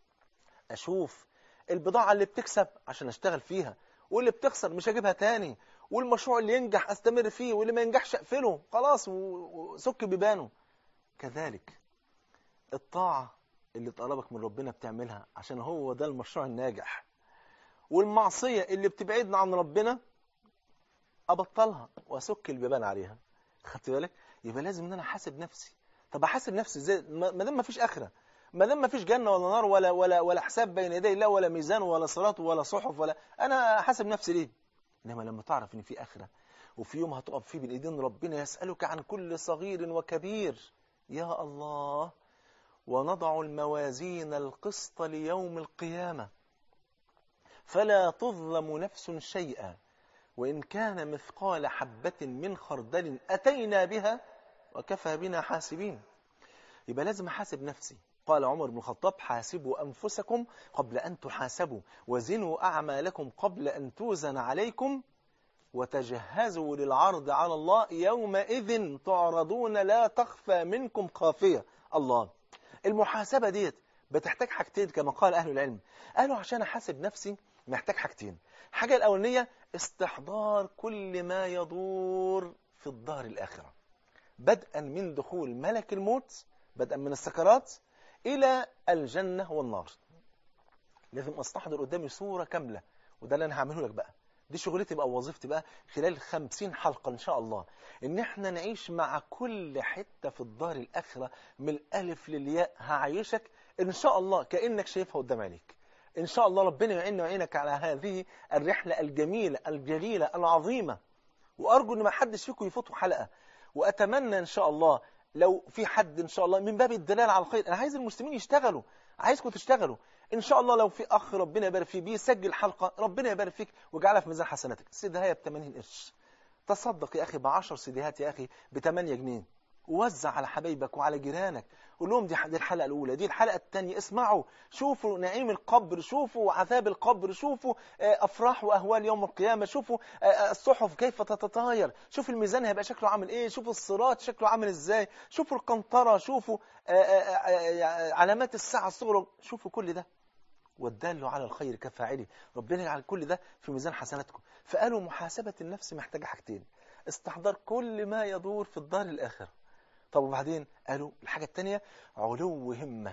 Speaker 2: أشوف البضاعة اللي بتكسب عشان أشتغل فيها، واللي بتخسر مش هجيبها تاني، والمشروع اللي ينجح أستمر فيه، واللي ما ينجحش أقفله خلاص وسك بيبانه. كذلك الطاعة اللي تقربك من ربنا بتعملها عشان هو ده المشروع الناجح، والمعصية اللي بتبعدنا عن ربنا أبطلها وأسك البيبان عليها. خدت بالك؟ يبقى لازم أن أنا أحاسب نفسي. طب أحاسب نفسي إزاي؟ ما دام ما فيش آخرة، ما دام ما فيش جنة ولا نار ولا حساب بين يدي الله ولا ميزان ولا صراط ولا صحف ولا، أنا أحاسب نفسي ليه؟ إنما لما تعرف إن في آخرة وفي يوم هتقف فيه بين إيدين ربنا يسألك عن كل صغير وكبير. يا الله، ونضع الموازين القسط ليوم القيامة فلا تظلم نفس شيئا وإن كان مثقال حبة من خردل أتينا بها وكفى بنا حاسبين. يبقى لازم أحاسب نفسي. قال عمر بن الخطاب حاسبوا أنفسكم قبل أن تحاسبوا وزنوا أعمالكم قبل أن توزن عليكم وتجهزوا للعرض على الله يومئذ تعرضون لا تخفى منكم خافية. الله، المحاسبة ديت بتحتاج حاجتين كما قال أهل العلم. قالوا عشان أحاسب نفسي محتاج حاجتين. حاجة الأولانية استحضار كل ما يدور في الدار الآخرة، بدءا من دخول ملك الموت، بدءا من السكرات إلى الجنة والنار. لازم أستحضر قدامي صورة كاملة، وده اللي أنا هعمله لك بقى. دي شغلتي بقى ووظيفتي بقى خلال 50 حلقة إن شاء الله، إن إحنا نعيش مع كل حتة في الدار الآخرة من الألف للياء. هعيشك إن شاء الله كأنك شايفها قدام عينيك. إن شاء الله ربنا يعيننا ويعينك على هذه الرحلة الجميلة الجليلة العظيمة. وأرجو إن ما حدش فيكم يفوتوا حلقة. وأتمنى إن شاء الله لو في حد إن شاء الله من باب الدلالة على الخير، أنا عايز المسلمين يشتغلوا، عايزكم تشتغلوا إن شاء الله. لو في أخ ربنا يبارك فيه بيسجل حلقة، ربنا يبارك فيك ويجعلها في ميزان حسناتك. السيدة هي ب80 قرش، تصدق يا أخي ب10 سيديهات يا أخي ب8 جنيه، ووزع على حبايبك وعلى جيرانك، قول لهم دي الحلقة الأولى، دي الحلقة الثانية، اسمعوا، شوفوا نعيم القبر، شوفوا عذاب القبر، شوفوا أفراح وأهوال يوم القيامة، شوفوا الصحف كيف تتطاير، شوفوا الميزان هيبقى شكله عامل إيه، شوفوا الصراط شكله عامل إزاي، شوفوا القنطرة، شوفوا علامات الساعة الصغرى، شوفوا كل ده. والدال على الخير كفاعله، ربنا يجعل كل ده في ميزان حسناتكم. فقالوا محاسبة النفس محتاجة حاجتين: استحضار كل ما يدور في الدار الآخرة. طب وبعدين قالوا الحاجة الثانية: علو همة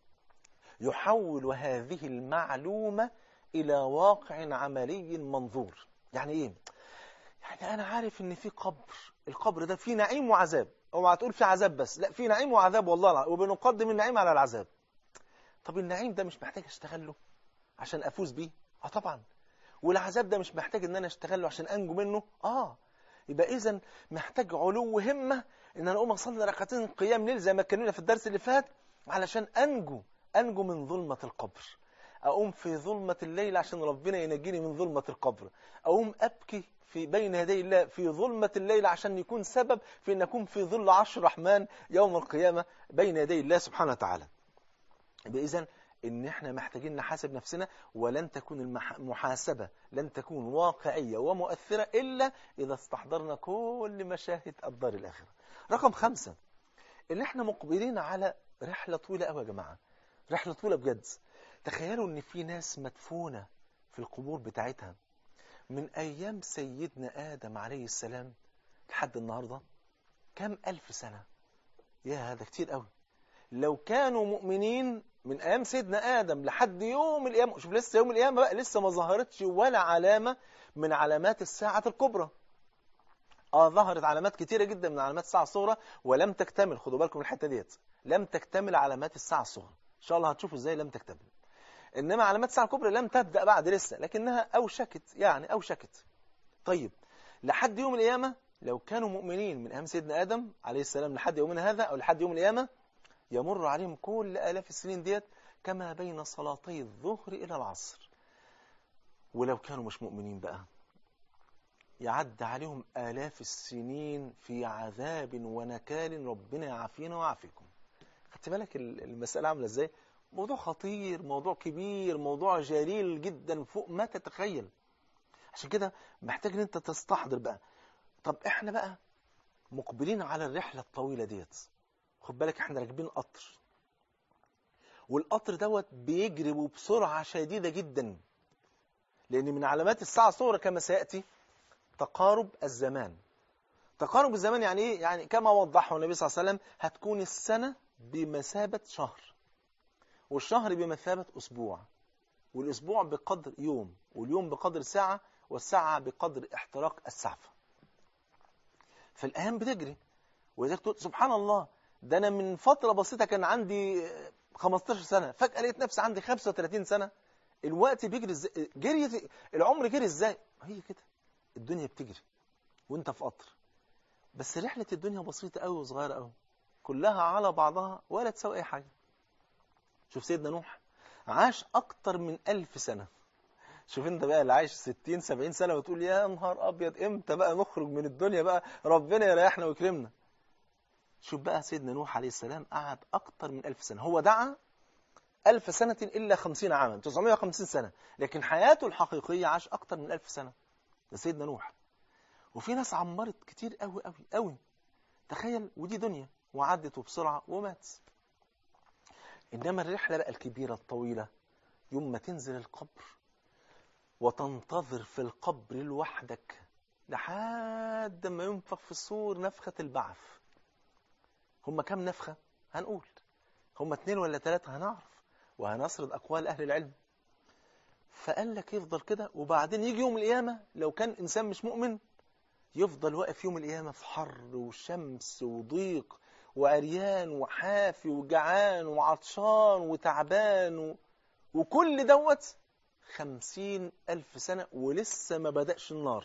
Speaker 2: يحول هذه المعلومة إلى واقع عملي منظور. يعني إيه؟ يعني أنا عارف إن في قبر، القبر ده فيه نعيم وعذاب، أو هتقول فيه عذاب بس، لا، فيه نعيم وعذاب والله، وبنقدم النعيم على العذاب. طب النعيم ده مش محتاج أشتغله عشان أفوز بيه؟ طبعا. والعذاب ده مش محتاج إن أنا أشتغله عشان أنجو منه؟ يبقى إذن محتاج علو همة إن أنا أقوم أصلي ركعتين قيام ليل زي ما اتكلمنا في الدرس اللي فات، علشان أنجو من ظلمة القبر. أقوم في ظلمة الليل عشان ربنا ينجيني من ظلمة القبر. أقوم أبكي في بين يدي الله في ظلمة الليل عشان يكون سبب في أن أكون في ظل عرش الرحمن يوم القيامة بين يدي الله سبحانه وتعالى. بإذن إن إحنا محتاجين نحاسب نفسنا، ولن تكون المحاسبة لن تكون واقعية ومؤثرة إلا إذا استحضرنا كل مشاهد الدار الآخرة. رقم 5، إن إحنا مقبلين على رحلة طويلة أوي يا جماعة، رحلة طويلة بجد. تخيلوا إن في ناس مدفونة في القبور بتاعتها من أيام سيدنا آدم عليه السلام لحد النهاردة، كم ألف سنة. يا هذا كتير أوي. لو كانوا مؤمنين من أيام سيدنا آدم لحد يوم القيامة، شوف لسه يوم القيامة بقى لسه ما ظهرتش ولا علامة من علامات الساعة الكبرى. ظهرت علامات كتيرة جدا من علامات الساعة الصغرى ولم تكتمل. خدوا بالكم من الحتة ديت، لم تكتمل علامات الساعة الصغرى. إن شاء الله هتشوفوا إزاي لم تكتمل. إنما علامات الساعة الكبرى لم تبدأ بعد لسه، لكنها أوشكت، يعني أوشكت. طيب لحد يوم القيامة لو كانوا مؤمنين من أيام سيدنا آدم عليه السلام لحد يومنا هذا أو لحد يوم القيامة، يمر عليهم كل آلاف السنين ديت كما بين صلاتي الظهر إلى العصر. ولو كانوا مش مؤمنين بقى يعد عليهم آلاف السنين في عذاب ونكال، ربنا يعافينا ويعافيكم. خدت بالك المسألة عاملة ازاي؟ موضوع خطير، موضوع كبير، موضوع جليل جدا فوق ما تتخيل. عشان كده محتاج ان انت تستحضر بقى. طب احنا بقى مقبلين على الرحلة الطويلة ديت. خد بالك احنا راكبين قطر، والقطر دوت بيجري بسرعة شديدة جدا، لأن من علامات الساعة الصغرى كما سيأتي تقارب الزمان. تقارب الزمان يعني إيه؟ يعني كما وضحه النبي صلى الله عليه وسلم هتكون السنة بمثابة شهر، والشهر بمثابة أسبوع، والأسبوع بقدر يوم، واليوم بقدر ساعة، والساعة بقدر احتراق السعفة. فالأيام بتجري، وإذا تقول سبحان الله، ده أنا من فترة بسيطة كان عندي 15 سنة، فجأة لقيت نفسي عندي 35 سنة. الوقت بيجري ازاي؟ جري العمر جري ازاي؟ هي كده الدنيا بتجري وانت في قطر، بس رحلة الدنيا بسيطة قوي وصغيرة قوي، كلها على بعضها ولا تساوي اي حاجة. شوف سيدنا نوح عاش اكتر من 1000 سنة. شوف انت بقى اللي عايش 60 70 سنة وتقول يا نهار ابيض امتى بقى نخرج من الدنيا بقى، ربنا يريحنا ويكرمنا. شوف بقى سيدنا نوح عليه السلام قعد اكتر من 1000 سنة. هو دعا 1000 سنة إلا 50 عاما، 950 سنة، لكن حياته الحقيقية عاش أكتر من 1000 سنة. ده سيدنا نوح. وفي ناس عمرت كتير قوي قوي قوي. تخيل، ودي دنيا وعدت وبسرعة ومات. إنما الرحلة بقى الكبيرة الطويلة، يوم ما تنزل القبر وتنتظر في القبر لوحدك لحد ما ينفخ في الصور نفخة البعث. هم كم نفخة؟ هنقول هم 2 ولا 3 هنعرف، وهنسرد أقوال أهل العلم. فقال لك يفضل كده، وبعدين يجي يوم القيامة لو كان إنسان مش مؤمن يفضل واقف يوم القيامة في حر وشمس وضيق وعريان وحافي وجعان وعطشان وتعبان وكل دوت 50,000 سنة ولسه ما بدأش النار.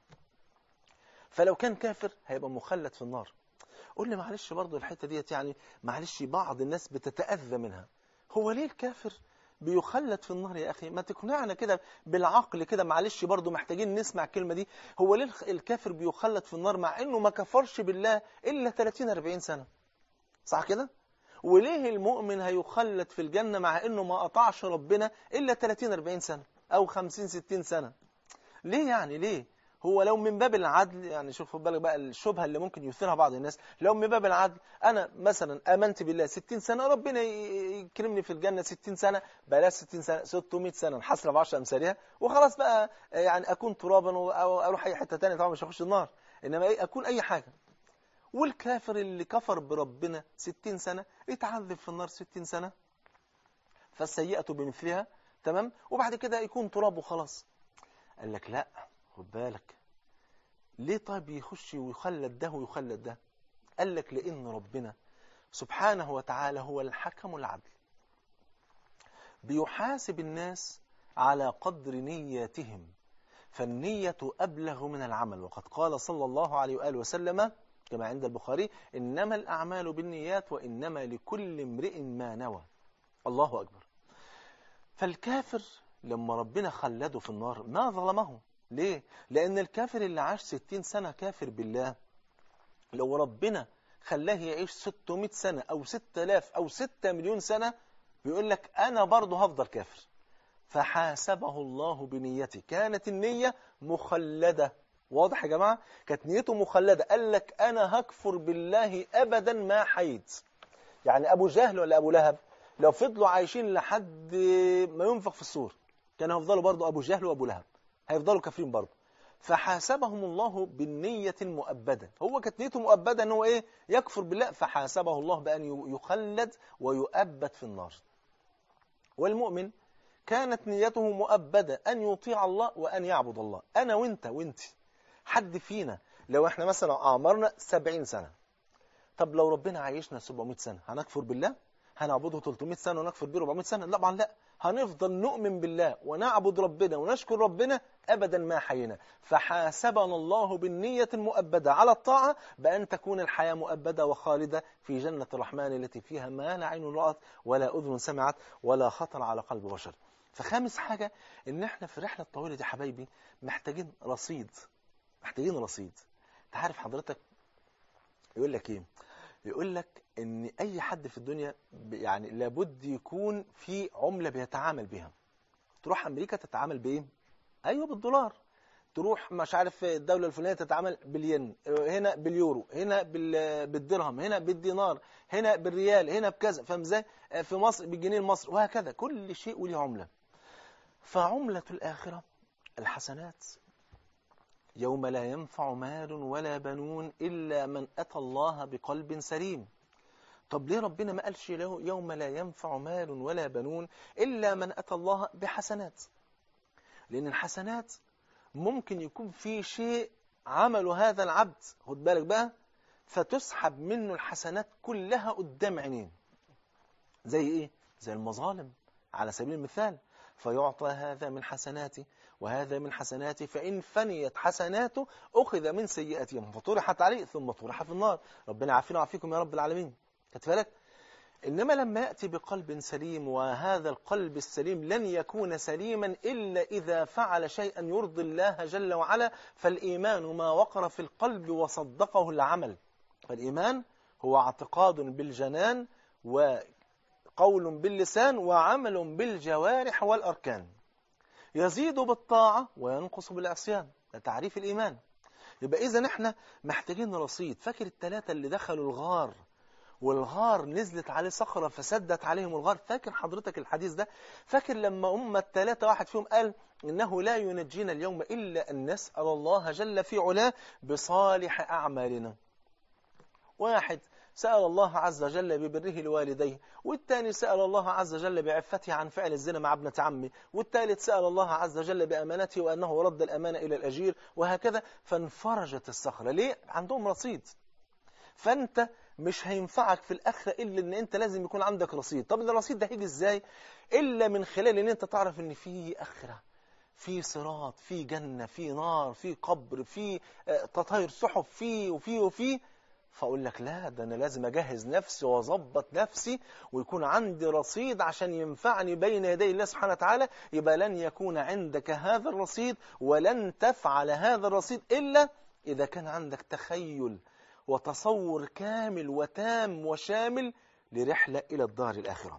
Speaker 2: فلو كان كافر هيبقى مخلد في النار. قول لي معلش برضو الحتة ديت، يعني معلش بعض الناس بتتأذى منها. هو ليه الكافر بيخلد في النار يا أخي؟ ما تقنعنا كده بالعقل كده، معلش برضو محتاجين نسمع الكلمة دي. هو ليه الكافر بيخلد في النار مع أنه ما كفرش بالله إلا 30-40 سنة؟ صح كده؟ وليه المؤمن هيخلد في الجنة مع أنه ما قطعش ربنا إلا 30-40 سنة أو 50-60 سنة؟ ليه يعني ليه؟ هو لو من باب العدل، يعني شوف خد بالك بقى الشبهة اللي ممكن يثيرها بعض الناس، لو من باب العدل أنا مثلا آمنت بالله 60 سنة، ربنا يكرمني في الجنة 60 سنة، بلاش 60 سنة 600 سنة نحسن ب10 أمثالها وخلاص بقى، يعني أكون ترابا أو أروح أي حتة تانية، طبعا مش هخش النار، إنما أكون أي حاجة. والكافر اللي كفر بربنا 60 سنة يتعذب في النار 60 سنة، فالسيئة بمثلها، تمام، وبعد كده يكون تراب وخلاص. قال لك لا، خد بالك، ليه طيب يخش ويخلد ده ويخلد ده؟ قال لك لأن ربنا سبحانه وتعالى هو الحكم العدل، بيحاسب الناس على قدر نياتهم، فالنية أبلغ من العمل. وقد قال صلى الله عليه وآله وسلم كما عند البخاري: إنما الأعمال بالنيات وإنما لكل امرئ ما نوى. الله أكبر. فالكافر لما ربنا خلده في النار ما ظلمه. ليه؟ لأن الكافر اللي عاش 60 سنة كافر بالله، لو ربنا خلاه يعيش 600 سنة أو 6000 أو 6 مليون سنة، بيقول لك أنا برضه هفضل كافر. فحاسبه الله بنيته، كانت النية مخلدة. واضح يا جماعة؟ كانت نيته مخلدة. قال لك أنا هكفر بالله أبدا ما حييت. يعني أبو جهل ولا أبو لهب لو فضلوا عايشين لحد ما ينفخ في الصور، كانوا هيفضلوا برضه أبو جهل وأبو لهب، هيفضلوا كافرين برضه. فحاسبهم الله بالنية المؤبدة. هو كانت نيته مؤبدة أنه إيه؟ يكفر بالله، فحاسبه الله بأن يخلد ويؤبد في النار. والمؤمن كانت نيته مؤبدة أن يطيع الله وأن يعبد الله. أنا وإنت حد فينا لو إحنا مثلا أعمرنا 70 سنة، طب لو ربنا عايشنا 700 سنة هنكفر بالله؟ هنعبده 300 سنة ونكفر به 400 سنة؟ طبعا لا، هنفضل نؤمن بالله ونعبد ربنا ونشكر ربنا أبدا ما حينا. فحاسبنا الله بالنية المؤبدة على الطاعة بأن تكون الحياة مؤبدة وخالدة في جنة الرحمن التي فيها ما لا عين رأت ولا أذن سمعت ولا خطر على قلب بشر. فخامس حاجة، إن احنا في الرحلة الطويلة دي حبايبي محتاجين رصيد. محتاجين رصيد. تعرف حضرتك يقول لك إيه؟ يقول لك ان اي حد في الدنيا يعني لابد يكون في عملة بيتعامل بها. تروح امريكا تتعامل بايه؟ ايوه بالدولار. تروح مش عارف الدولة الفلانية تتعامل بالين، هنا باليورو، هنا بالدرهم، هنا بالدينار، هنا بالريال، هنا بكذا، فاهم ازاي؟ في مصر بالجنيه المصري، وهكذا. كل شيء وله عملة. فعملة الآخرة الحسنات. يوم لا ينفع مال ولا بنون إلا من أتى الله بقلب سليم. طب ليه ربنا ما قالش له يوم لا ينفع مال ولا بنون إلا من أتى الله بحسنات؟ لأن الحسنات ممكن يكون في شيء عمله هذا العبد، خد بالك بقى، فتسحب منه الحسنات كلها قدام عينين. زي إيه؟ زي المظالم على سبيل المثال، فيعطى هذا من حسناته وهذا من حسناته، فإن فنيت حسناته أخذ من سيئاتهم فطرحت عليه ثم طرح في النار. ربنا عافينا وعافيكم يا رب العالمين. كتفلك. إنما لما يأتي بقلب سليم، وهذا القلب السليم لن يكون سليما إلا إذا فعل شيئا يرضي الله جل وعلا. فالإيمان ما وقر في القلب وصدقه العمل. فالإيمان هو اعتقاد بالجنان وقول باللسان وعمل بالجوارح والأركان، يزيد بالطاعة وينقص بالعصيان. ده تعريف الإيمان. يبقى إذن احنا محتاجين رصيد. فاكر الثلاثة اللي دخلوا الغار والغار نزلت عليه صخرة فسدت عليهم الغار؟ فاكر حضرتك الحديث ده؟ فاكر لما الثلاثة واحد فيهم قال إنه لا ينجينا اليوم إلا أن نسأل الله جل في علاه بصالح أعمالنا. واحد سأل الله عز وجل ببره لوالديه، والثاني سأل الله عز وجل بعفته عن فعل الزنا مع ابنة عمه، والثالث سأل الله عز وجل بأمانته وأنه رد الأمانة إلى الأجير، وهكذا. فانفرجت الصخرة. ليه؟ عندهم رصيد. فأنت مش هينفعك في الآخرة إلا أن أنت لازم يكون عندك رصيد. طب الرصيد ده هيجي إزاي؟ إلا من خلال أن أنت تعرف أن في آخرة، في صراط، في جنة، في نار، في قبر، في تطاير سحب، في. فأقول لك لا، ده أنا لازم أجهز نفسي وأظبط نفسي ويكون عندي رصيد عشان ينفعني بين يدي الله سبحانه وتعالى. يبقى لن يكون عندك هذا الرصيد ولن تفعل هذا الرصيد إلا إذا كان عندك تخيل وتصور كامل وتام وشامل لرحلة إلى الدار الآخرة.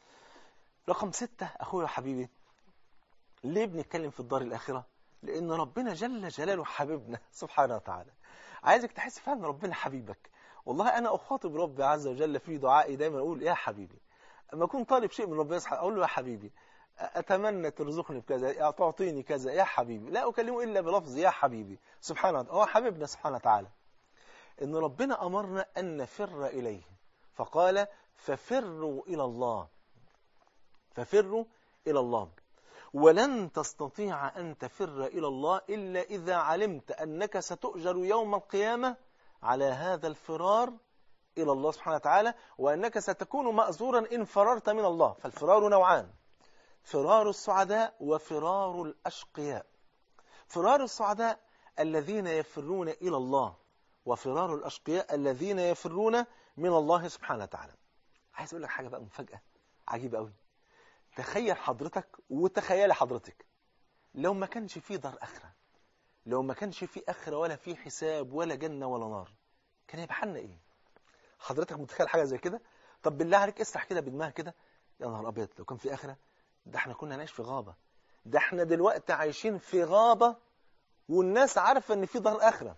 Speaker 2: رقم 6 أخويا وحبيبي، ليه بنتكلم في الدار الآخرة؟ لأن ربنا جل جلاله حبيبنا سبحانه وتعالى. عايزك تحس فعلا ربنا حبيبك. والله أنا أخاطب ربي عز وجل في دعائي دايما أقول يا حبيبي. أما أكون طالب شيء من ربنا يصحى أقول له يا حبيبي، أتمنى ترزقني بكذا، تعطيني كذا يا حبيبي. لا أكلمه إلا بلفظ يا حبيبي سبحانه وتعالى. هو حبيبنا سبحانه وتعالى. إن ربنا أمرنا أن نفر إليه، فقال ففروا إلى الله، ففروا إلى الله. ولن تستطيع أن تفر إلى الله إلا إذا علمت أنك ستؤجر يوم القيامة على هذا الفرار إلى الله سبحانه وتعالى، وأنك ستكون مأزورا إن فررت من الله. فالفرار نوعان: فرار السعداء وفرار الأشقياء. فرار السعداء الذين يفرون إلى الله، وفرار الأشقياء الذين يفرون من الله سبحانه وتعالى. عايز أقول لك حاجة بقى مفاجأة عجيبة قوي. تخيل حضرتك وتخيل حضرتك لو ما كانش فيه دار آخرة، لو ما كانش فيه آخرة ولا فيه حساب ولا جنة ولا نار، كان يبقى حالنا إيه؟ حضرتك متخيل حاجة زي كده؟ طب بالله عليك اسرح كده بدماغك كده، يا نهار أبيض لو كان في آخرة، ده احنا كنا نعيش في غابة. ده احنا دلوقتي عايشين في غابة والناس عارفة ان في دار آخرة.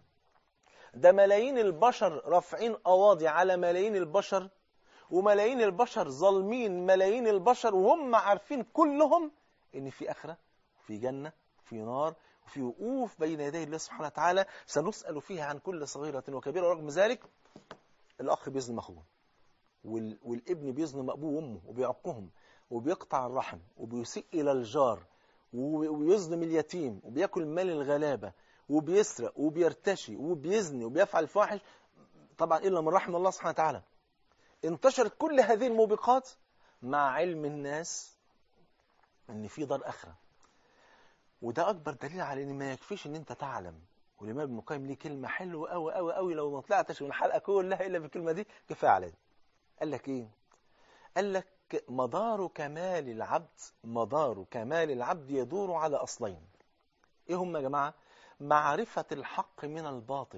Speaker 2: ده ملايين البشر رافعين قواضي على ملايين البشر، وملايين البشر ظالمين ملايين البشر، وهم عارفين كلهم ان في آخرة وفي جنة وفي نار وفي وقوف بين يدي الله سبحانه وتعالى سنسأل فيها عن كل صغيرة وكبيرة. ورغم ذلك الأخ بيظلم أخوه، والابن بيظلم أبوه وأمه وبيعقهم وبيقطع الرحم وبيسيء إلى الجار ويظلم اليتيم وبيأكل مال الغلابة وبيسرق وبيرتشي وبيزني وبيفعل الفواحش، طبعا إلا من رحم الله سبحانه وتعالى. انتشرت كل هذه الموبقات مع علم الناس ان في دار آخرة. وده أكبر دليل على ان ما يكفيش ان انت تعلم. والإمام ابن القيم ليه كلمة حلوة قوي قوي قوي، لو ما طلعتش من الحلقة كلها إلا بالكلمة دي كفاية عليك. قال لك إيه؟ قال لك مدار كمال العبد، مدار كمال العبد يدور على أصلين. إيه هم يا جماعة؟ معرفة الحق من الباطل،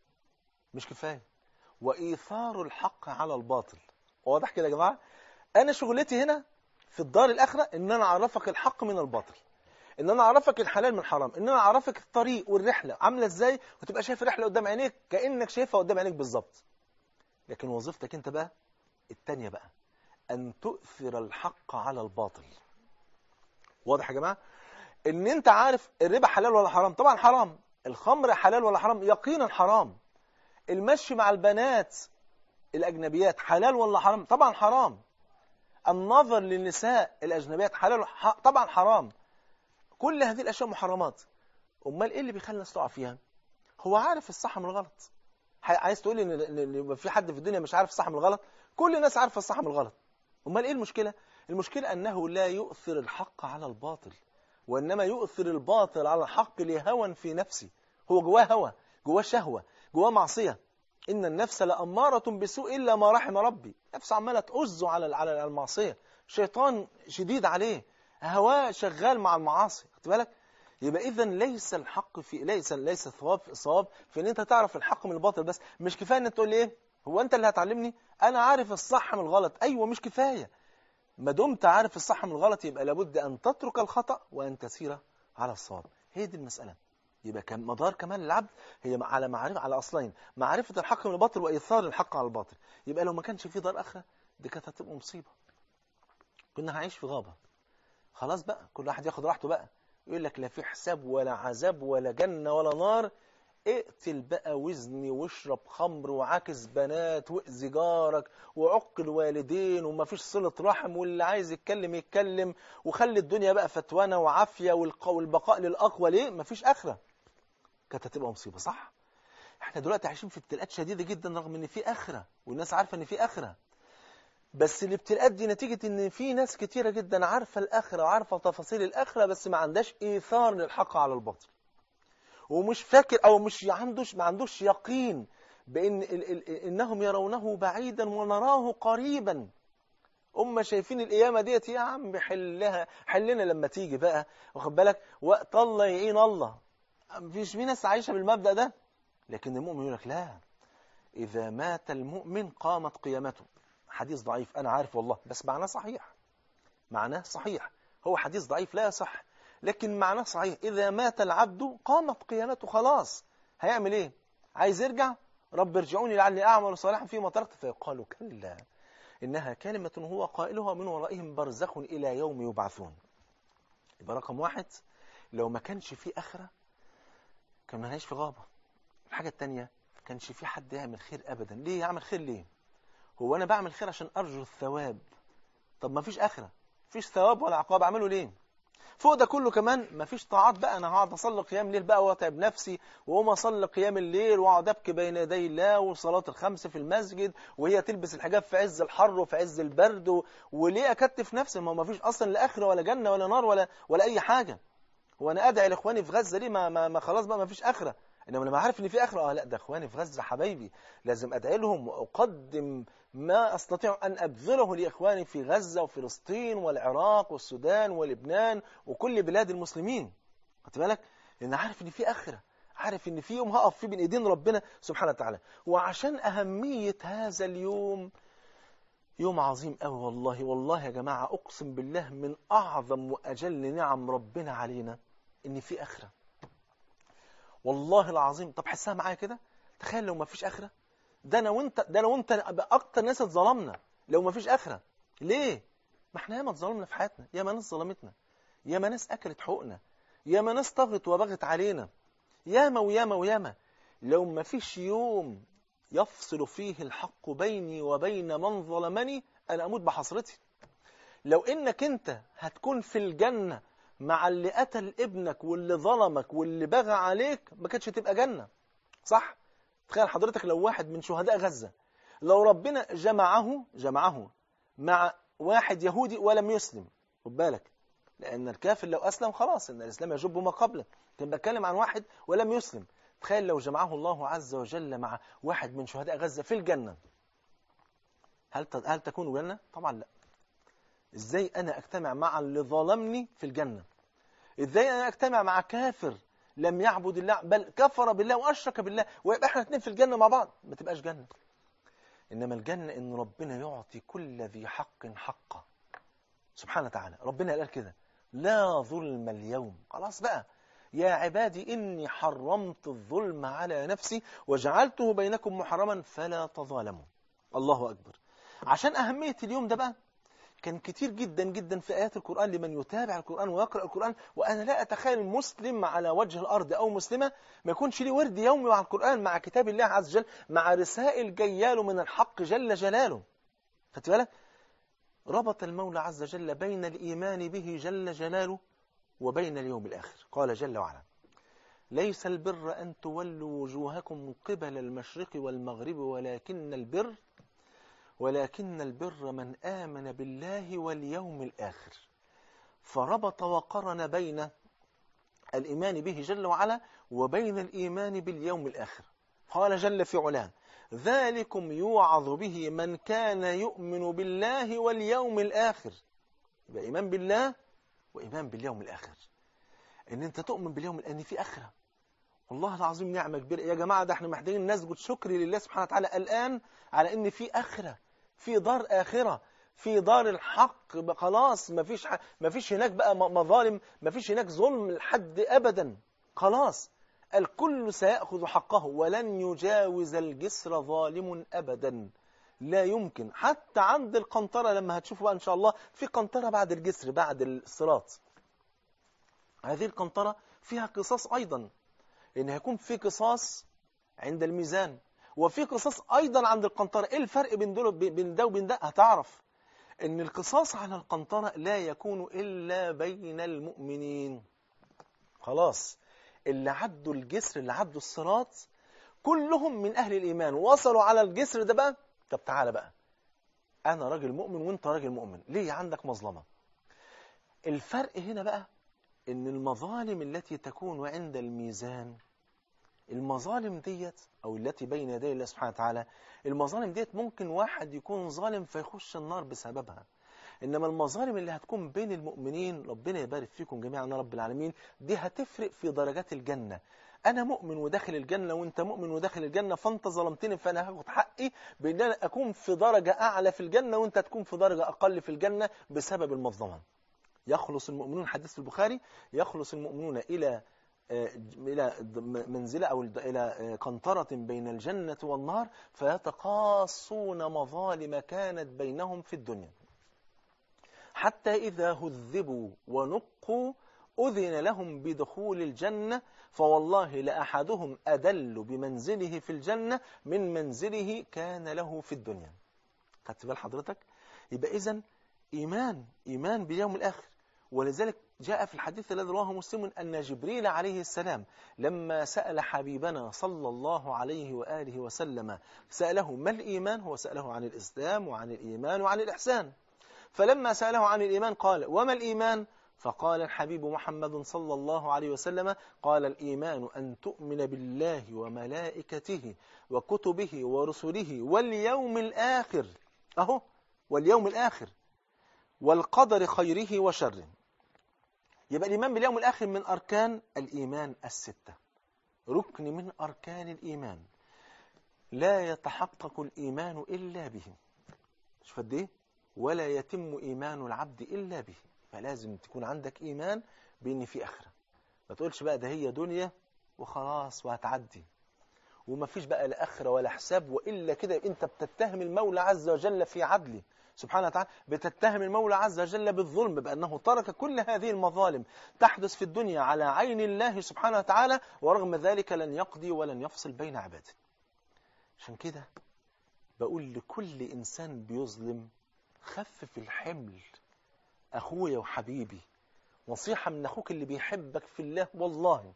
Speaker 2: مش كفاية، وإيثار الحق على الباطل. واضح كده يا جماعة؟ أنا شغلتي هنا في الدار الآخرة إن أنا أعرفك الحق من الباطل، إن أنا أعرفك الحلال من الحرام، إن أنا أعرفك الطريق والرحلة عاملة إزاي، وتبقى شايف الرحلة قدام عينيك كأنك شايفها قدام عينيك بالظبط. لكن وظيفتك أنت بقى التانية بقى أن تؤثر الحق على الباطل. واضح يا جماعة؟ إن أنت عارف الربا حلال ولا حرام؟ طبعا حرام. الخمر حلال ولا حرام؟ يقينا حرام. المشي مع البنات الأجنبيات حلال ولا حرام؟ طبعا حرام. النظر للنساء الأجنبيات حلال طبعا حرام. كل هذه الأشياء محرمات. أمال إيه اللي بيخلي الناس تقع فيها؟ هو عارف الصح من الغلط. عايز تقول إن في حد في الدنيا مش عارف الصح من الغلط؟ كل الناس عارفة الصح من الغلط. أمال إيه المشكلة؟ المشكلة أنه لا يؤثر الحق على الباطل، وإنما يؤثر الباطل على الحق لهوى في نفسه. هو جواه هوى، جواه شهوة، جواه معصية. إن النفس لأمارة بسوء إلا ما رحم ربي. نفس عمالة تؤزه على المعصية، شيطان شديد عليه، هواه شغال مع المعاصي. خد بالك؟ يبقى إذا ليس الحق في ليس الصواب في إن أنت تعرف الحق من الباطل بس. مش كفاية إن تقول لي إيه؟ هو أنت اللي هتعلمني؟ أنا عارف الصح من الغلط. أيوة مش كفاية. ما دمت عارف الصح من الغلط يبقى لابد أن تترك الخطأ وأن تسير على الصواب. هي دي المسألة. يبقى مدار كمال العبد هي على معرفة، على أصلين: معرفة الحق من الباطل وإيثار الحق على الباطل. يبقى لو ما كانش في دار آخرة دي كانت هتبقى مصيبة، كنا هنعيش في غابة. خلاص بقى كل واحد ياخد راحته بقى، يقول لك لا في حساب ولا عذاب ولا جنة ولا نار. اقتل بقى وزني واشرب خمر وعاكس بنات واذي جارك وعق الوالدين وما فيش صلة رحم، واللي عايز يتكلم يتكلم، وخلي الدنيا بقى فتوانة وعافية والبقاء للأقوى. ليه؟ ما فيش آخرة. كانت هتبقى مصيبة، صح؟ احنا دلوقتي عايشين في ابتلاءات شديدة جدا رغم ان في آخرة والناس عارفة ان في آخرة. بس الابتلاءات دي نتيجة ان في ناس كتيرة جدا عارفة الآخرة وعارفة تفاصيل الآخرة، بس ما عندهاش إيثار للحق على الباطل، ومش فاكر او مش ما عندوش يقين بأن إنهم يرونه بعيدا ونراه قريبا. هم شايفين القيامة ديت يا عم حلنا لما تيجي بقى، واخد بالك، وقت الله يعين الله. مفيش في ناس عايشة بالمبدأ ده. لكن المؤمن يقول لك لا، إذا مات المؤمن قامت قيامته. حديث ضعيف أنا عارف والله، بس معناه صحيح. معناه صحيح، هو حديث ضعيف لا يصح، لكن معناه صحيح. إذا مات العبد قامت قيامته. خلاص، هيعمل إيه؟ عايز يرجع؟ رب ارجعوني لعلي أعمل صالحا فيما تركت. فيقال كلا إنها كلمة هو قائلها من ورائهم برزخ إلى يوم يبعثون. يبقى رقم واحد، لو ما كانش في آخرة كان ما في غابة. الحاجة التانية، كانش في حد يعمل خير أبدا. ليه يعمل خير؟ ليه؟ هو أنا بعمل خير عشان أرجو الثواب. طب ما فيش آخرة، فيش ثواب ولا عقاب، أعمله ليه؟ فوق ده كله كمان مفيش طاعات بقى. انا هقعد اصلي قيام ليل بقى واتعب نفسي، واقوم اصلي قيام الليل واقعد ابكي بين يدي الله، وصلاه الخمس في المسجد، وهي تلبس الحجاب في عز الحر وفي عز البرد، وليه اكتف نفسي؟ ما مفيش اصلا لا اخره ولا جنه ولا نار ولا اي حاجه. هو انا ادعي لاخواني في غزه ليه؟ ما خلاص بقى مفيش اخره. انما لما عارف ان في اخره، لا ده اخواني في غزه حبايبي، لازم ادعي لهم واقدم ما استطيع ان ابذله لاخواني في غزه وفلسطين والعراق والسودان ولبنان وكل بلاد المسلمين. خدت بالك؟ لان عارف ان في اخره، عارف ان في يوم هقف فيه بين ايدين ربنا سبحانه وتعالى. وعشان اهميه هذا اليوم، يوم عظيم قوي والله. والله يا جماعه اقسم بالله من اعظم واجل نعم ربنا علينا ان في اخره. والله العظيم. طب حسها معايا كده، تخيل لو ما فيش اخره. ده انا وانت اكتر ناس اتظلمنا لو ما فيش اخره. ليه؟ ما احنا ياما اتظلمنا في حياتنا، ياما ناس ظلمتنا، ياما ناس اكلت حقوقنا، ياما ناس طغت وبغت علينا، ياما وياما وياما. لو ما فيش يوم يفصل فيه الحق بيني وبين من ظلمني، انا اموت بحسرتي. لو انك انت هتكون في الجنة مع اللي قتل ابنك واللي ظلمك واللي بغى عليك، ما كانتش تبقى جنة. صح؟ تخيل حضرتك لو واحد من شهداء غزة، لو ربنا جمعه مع واحد يهودي ولم يسلم. خد بالك، لأن الكافر لو أسلم خلاص إن الإسلام يجب ما قبله. كان بتكلم عن واحد ولم يسلم. تخيل لو جمعه الله عز وجل مع واحد من شهداء غزة في الجنة، هل تكون جنة؟ طبعا لا. إزاي أنا أجتمع مع اللي ظلمني في الجنة؟ إزاي أنا أجتمع مع كافر لم يعبد الله بل كفر بالله وأشرك بالله ويبقى احنا الاثنين في الجنة مع بعض؟ ما تبقاش جنة. إنما الجنة إن ربنا يعطي كل ذي حق حقه سبحانه وتعالى. ربنا قال كده: لا ظلم اليوم. خلاص بقى، يا عبادي إني حرمت الظلم على نفسي وجعلته بينكم محرما فلا تظالموا. الله أكبر. عشان أهمية اليوم ده بقى، كان كتير جدا جدا في آيات القرآن لمن يتابع القرآن ويقرأ القرآن. وأنا لا أتخيل مسلم على وجه الأرض أو مسلمة ما يكونش ليه ورد يومي مع القرآن، مع كتاب الله عز وجل، مع رسائل جياله من الحق جل جلاله. خدت بالك؟ ربط المولى عز وجل بين الإيمان به جل جلاله وبين اليوم الآخر. قال جل وعلا: ليس البر أن تولوا وجوهكم قبل المشرق والمغرب ولكن البر من آمن بالله واليوم الآخر. فربط وقرن بين الإيمان به جل وعلا وبين الإيمان باليوم الآخر. قال جل في علاه: ذلكم يوعظ به من كان يؤمن بالله واليوم الآخر. يبقى إيمان بالله وإيمان باليوم الآخر، إن أنت تؤمن باليوم الآخر، إن في آخرة. والله العظيم نعمة كبيرة يا جماعة. ده احنا محتاجين نسجد شكر لله سبحانه وتعالى الآن على إن في آخرة، في دار آخرة، في دار الحق. خلاص ما فيش هناك بقى مظالم، ما فيش هناك ظلم لحد أبدا. خلاص الكل سيأخذ حقه، ولن يجاوز الجسر ظالم أبدا. لا يمكن. حتى عند القنطرة لما هتشوفوا بقى إن شاء الله، في قنطرة بعد الجسر بعد الصراط. هذه القنطرة فيها قصاص أيضا، إن هيكون في قصاص عند الميزان، وفي قصاص أيضا عند القنطرة. إيه الفرق بين ده وبين ده؟ هتعرف إن القصاص على القنطرة لا يكون إلا بين المؤمنين. خلاص اللي عدوا الجسر، اللي عدوا الصراط، كلهم من أهل الإيمان وصلوا على الجسر ده بقى. طب تعالى بقى، أنا راجل مؤمن وأنت راجل مؤمن، ليه عندك مظلمة؟ الفرق هنا بقى إن المظالم التي تكون عند الميزان المظالم ديت أو التي بين يدي الله سبحانه وتعالى، المظالم ديت ممكن واحد يكون ظالم فيخش النار بسببها، إنما المظالم اللي هتكون بين المؤمنين، ربنا يبارك فيكم جميعا يا رب العالمين، دي هتفرق في درجات الجنة. أنا مؤمن وداخل الجنة وأنت مؤمن وداخل الجنة، فأنت ظلمتني فأنا هاخد حقي بأن أنا أكون في درجة أعلى في الجنة وأنت تكون في درجة أقل في الجنة بسبب المظلمة. يخلص المؤمنون، حديث في البخاري، يخلص المؤمنون إلى منزلة أو إلى قنطرة بين الجنة والنار فيتقاصون مظالم كانت بينهم في الدنيا، حتى إذا هذبوا ونقوا أذن لهم بدخول الجنة، فوالله لأحدهم أدل بمنزله في الجنة من منزله كان له في الدنيا. خدت بال حضرتك؟ يبقى إذن إيمان باليوم الآخر. ولذلك جاء في الحديث الذي رواه مسلم أن جبريل عليه السلام لما سأل حبيبنا صلى الله عليه وآله وسلم سأله ما الإيمان، هو سأله عن الإسلام وعن الإيمان وعن الإحسان، فلما سأله عن الإيمان قال وما الإيمان؟ فقال الحبيب محمد صلى الله عليه وسلم قال الإيمان أن تؤمن بالله وملائكته وكتبه ورسله واليوم الآخر، أهو واليوم الآخر، والقدر خيره وشره. يبقى الإيمان باليوم الآخر من أركان الإيمان الستة، ركن من أركان الإيمان، لا يتحقق الإيمان إلا به. شوف قد إيه؟ ولا يتم إيمان العبد إلا به. فلازم تكون عندك إيمان بأن في آخرة، ما تقولش بقى ده هي دنيا وخلاص وهتعدي وما فيش بقى لا آخرة ولا حساب، وإلا كده أنت بتتهم المولى عز وجل في عدله سبحانه وتعالى، بتتهم المولى عز وجل بالظلم بأنه ترك كل هذه المظالم تحدث في الدنيا على عين الله سبحانه وتعالى، ورغم ذلك لن يقضي ولن يفصل بين عباده. عشان كده بقول لكل إنسان بيظلم خفف الحمل. أخويا وحبيبي، نصيحة من أخوك اللي بيحبك في الله، والله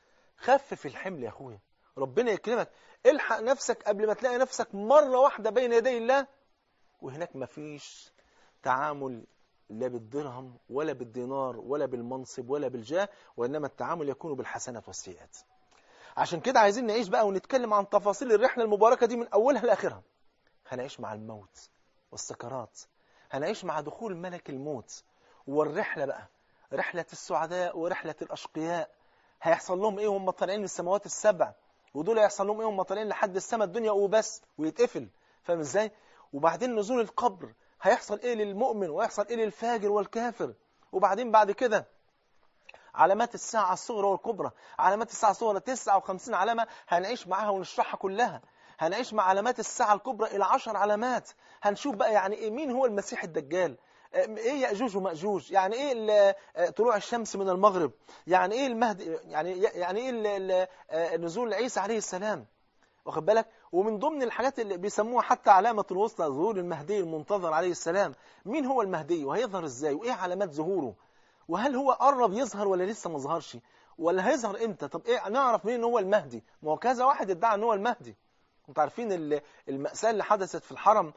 Speaker 2: خفف الحمل يا أخويا، ربنا يكرمك، الحق نفسك قبل ما تلاقي نفسك مرة واحدة بين يدي الله وهناك مفيش تعامل لا بالدرهم ولا بالدينار ولا بالمنصب ولا بالجاه، وإنما التعامل يكون بالحسنات والسيئات. عشان كده عايزين نعيش بقى ونتكلم عن تفاصيل الرحلة المباركة دي من أولها لآخرها. هنعيش مع الموت والسكرات، هنعيش مع دخول ملك الموت، والرحلة بقى رحلة السعداء ورحلة الأشقياء. هيحصل لهم إيه وهم طالعين من السماوات السبع، ودول هيحصل لهم إيه وهم طالعين لحد السماء الدنيا وبس ويتقفل، فاهم إزاي؟ وبعدين نزول القبر هيحصل إيه للمؤمن ويحصل إيه للفاجر والكافر. وبعدين بعد كده علامات الساعة الصغرى والكبرى. علامات الساعة الصغرى 59 علامة هنعيش معاها ونشرحها كلها. هنعيش مع علامات الساعة الكبرى إلى 10 علامات. هنشوف بقى يعني إيه، مين هو المسيح الدجال، إيه يأجوج ومأجوج، يعني إيه طلوع الشمس من المغرب، يعني إيه المهدي، يعني إيه نزول عيسى عليه السلام، واخد بالك؟ ومن ضمن الحاجات اللي بيسموها حتى علامة الوسطى ظهور المهدي المنتظر عليه السلام. مين هو المهدي وهيظهر إزاي وإيه علامات ظهوره، وهل هو قرب يظهر ولا لسه ما ظهرش، ولا هيظهر إمتى؟ طب إيه نعرف مين هو المهدي؟ ما هو كذا واحد ادعى أن هو المهدي. انتوا عارفين المأساة اللي حدثت في الحرم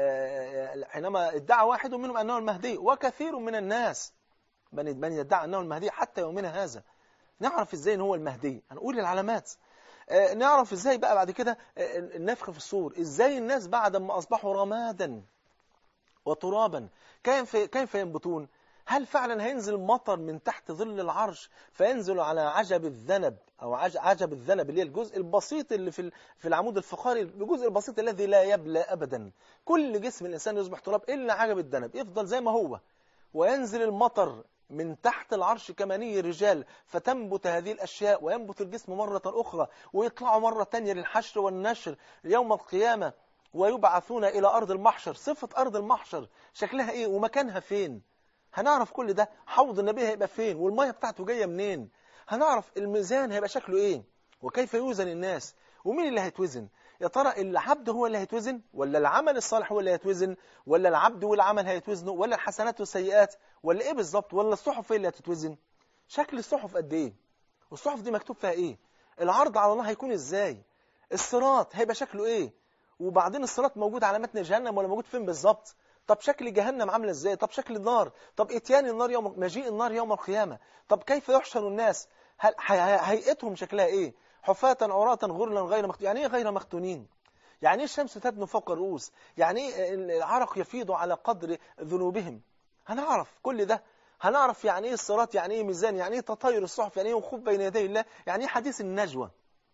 Speaker 2: حينما ادعى واحد منهم أنه المهدي، وكثير من الناس من يدعى أنه المهدي حتى يومنا هذا. نعرف إزاي أنه هو المهدي؟ هنقول العلامات. نعرف إزاي بقى بعد كده النفخ في الصور، إزاي الناس بعد ما أصبحوا رمادا وترابا كيف ينبتون؟ هل فعلا هينزل مطر من تحت ظل العرش فينزل على عجب الذنب أو عجب الذنب اللي هي الجزء البسيط اللي في العمود الفقري، الجزء البسيط الذي لا يبلى أبدا. كل جسم الإنسان يصبح تراب إلا عجب الذنب يفضل زي ما هو، وينزل المطر من تحت العرش كمني الرجال فتنبت هذه الأشياء وينبت الجسم مرة أخرى ويطلعوا مرة تانية للحشر والنشر يوم القيامة ويبعثون إلى أرض المحشر. صفة أرض المحشر شكلها إيه ومكانها فين؟ هنعرف كل ده. حوض النبي هيبقى فين والمية بتاعته جاية منين؟ هنعرف الميزان هيبقى شكله إيه وكيف يوزن الناس ومين اللي هيتوزن. يا ترى العبد هو اللي هيتوزن ولا العمل الصالح هو اللي هيتوزن ولا العبد والعمل هيتوزنوا ولا الحسنات والسيئات ولا إيه بالظبط ولا الصحف هي اللي هتتوزن؟ شكل الصحف قد إيه والصحف دي مكتوب فيها إيه؟ العرض على الله هيكون إزاي؟ الصراط هيبقى شكله إيه؟ وبعدين الصراط موجود على متن جهنم ولا موجود فين بالظبط؟ طب شكل جهنم عامل ازاي؟ طب شكل النار؟ طب اتيان النار مجيء النار يوم القيامة؟ طب كيف يحشر الناس؟ هيئتهم شكلها ايه؟ حفاة عراة غرلا غير مختونين. يعني ايه غير مختونين؟ يعني ايه الشمس تدنو فوق الرؤوس؟ يعني ايه العرق يفيض على قدر ذنوبهم؟ هنعرف كل ده. هنعرف يعني ايه الصراط، يعني ايه ميزان، يعني ايه تطاير الصحف، يعني ايه وقوف بين يدي الله، يعني ايه حديث النجوى.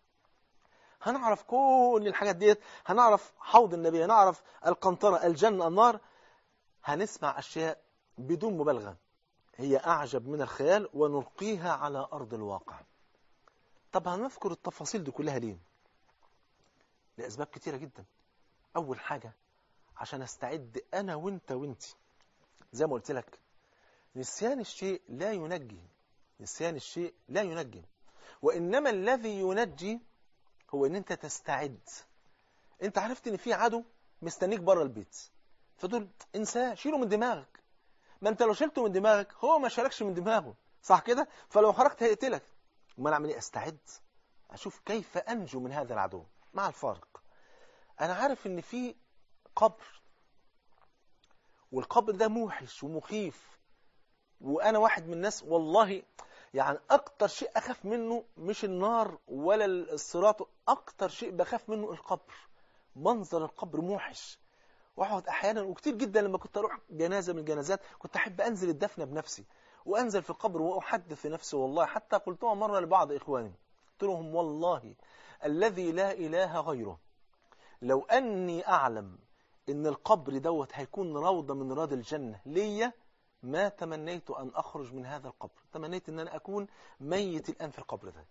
Speaker 2: هنعرف كل الحاجات ديت. هنعرف حوض النبي، هنعرف القنطرة، الجنة، النار. هنسمع أشياء بدون مبالغة هي أعجب من الخيال ونلقيها على أرض الواقع. طب هنذكر التفاصيل دي كلها ليه؟ لأسباب كتيرة جدا. أول حاجة عشان أستعد أنا وإنت وإنتي. زي ما قلت لك، نسيان الشيء لا ينجي، نسيان الشيء لا ينجي، وإنما الذي ينجي هو إن أنت تستعد. أنت عرفت إن في عدو مستنيك بره البيت، فدول انساه، شيله من دماغك. ما أنت لو شلته من دماغك هو ما شالكش من دماغه، صح كده؟ فلو خرجت هيقتلك. ما أعمل إيه؟ أستعد، أشوف كيف أنجو من هذا العدو. مع الفارق، أنا عارف إن في قبر، والقبر ده موحش ومخيف، وأنا واحد من الناس والله يعني أكتر شيء أخاف منه مش النار ولا الصراط، أكتر شيء بخاف منه القبر. منظر القبر موحش. واقعد أحيانا وكتير جدا لما كنت أروح جنازة من الجنازات كنت أحب أنزل الدفنة بنفسي وأنزل في القبر وأحدث نفسي. والله حتى قلتها مرة لبعض إخواني، قلت لهم والله الذي لا إله غيره، لو أني أعلم إن القبر دوت هيكون روضة من رياض الجنة ليا ما تمنيت أن أخرج من هذا القبر. تمنيت أن أنا أكون ميت الآن في القبر ده.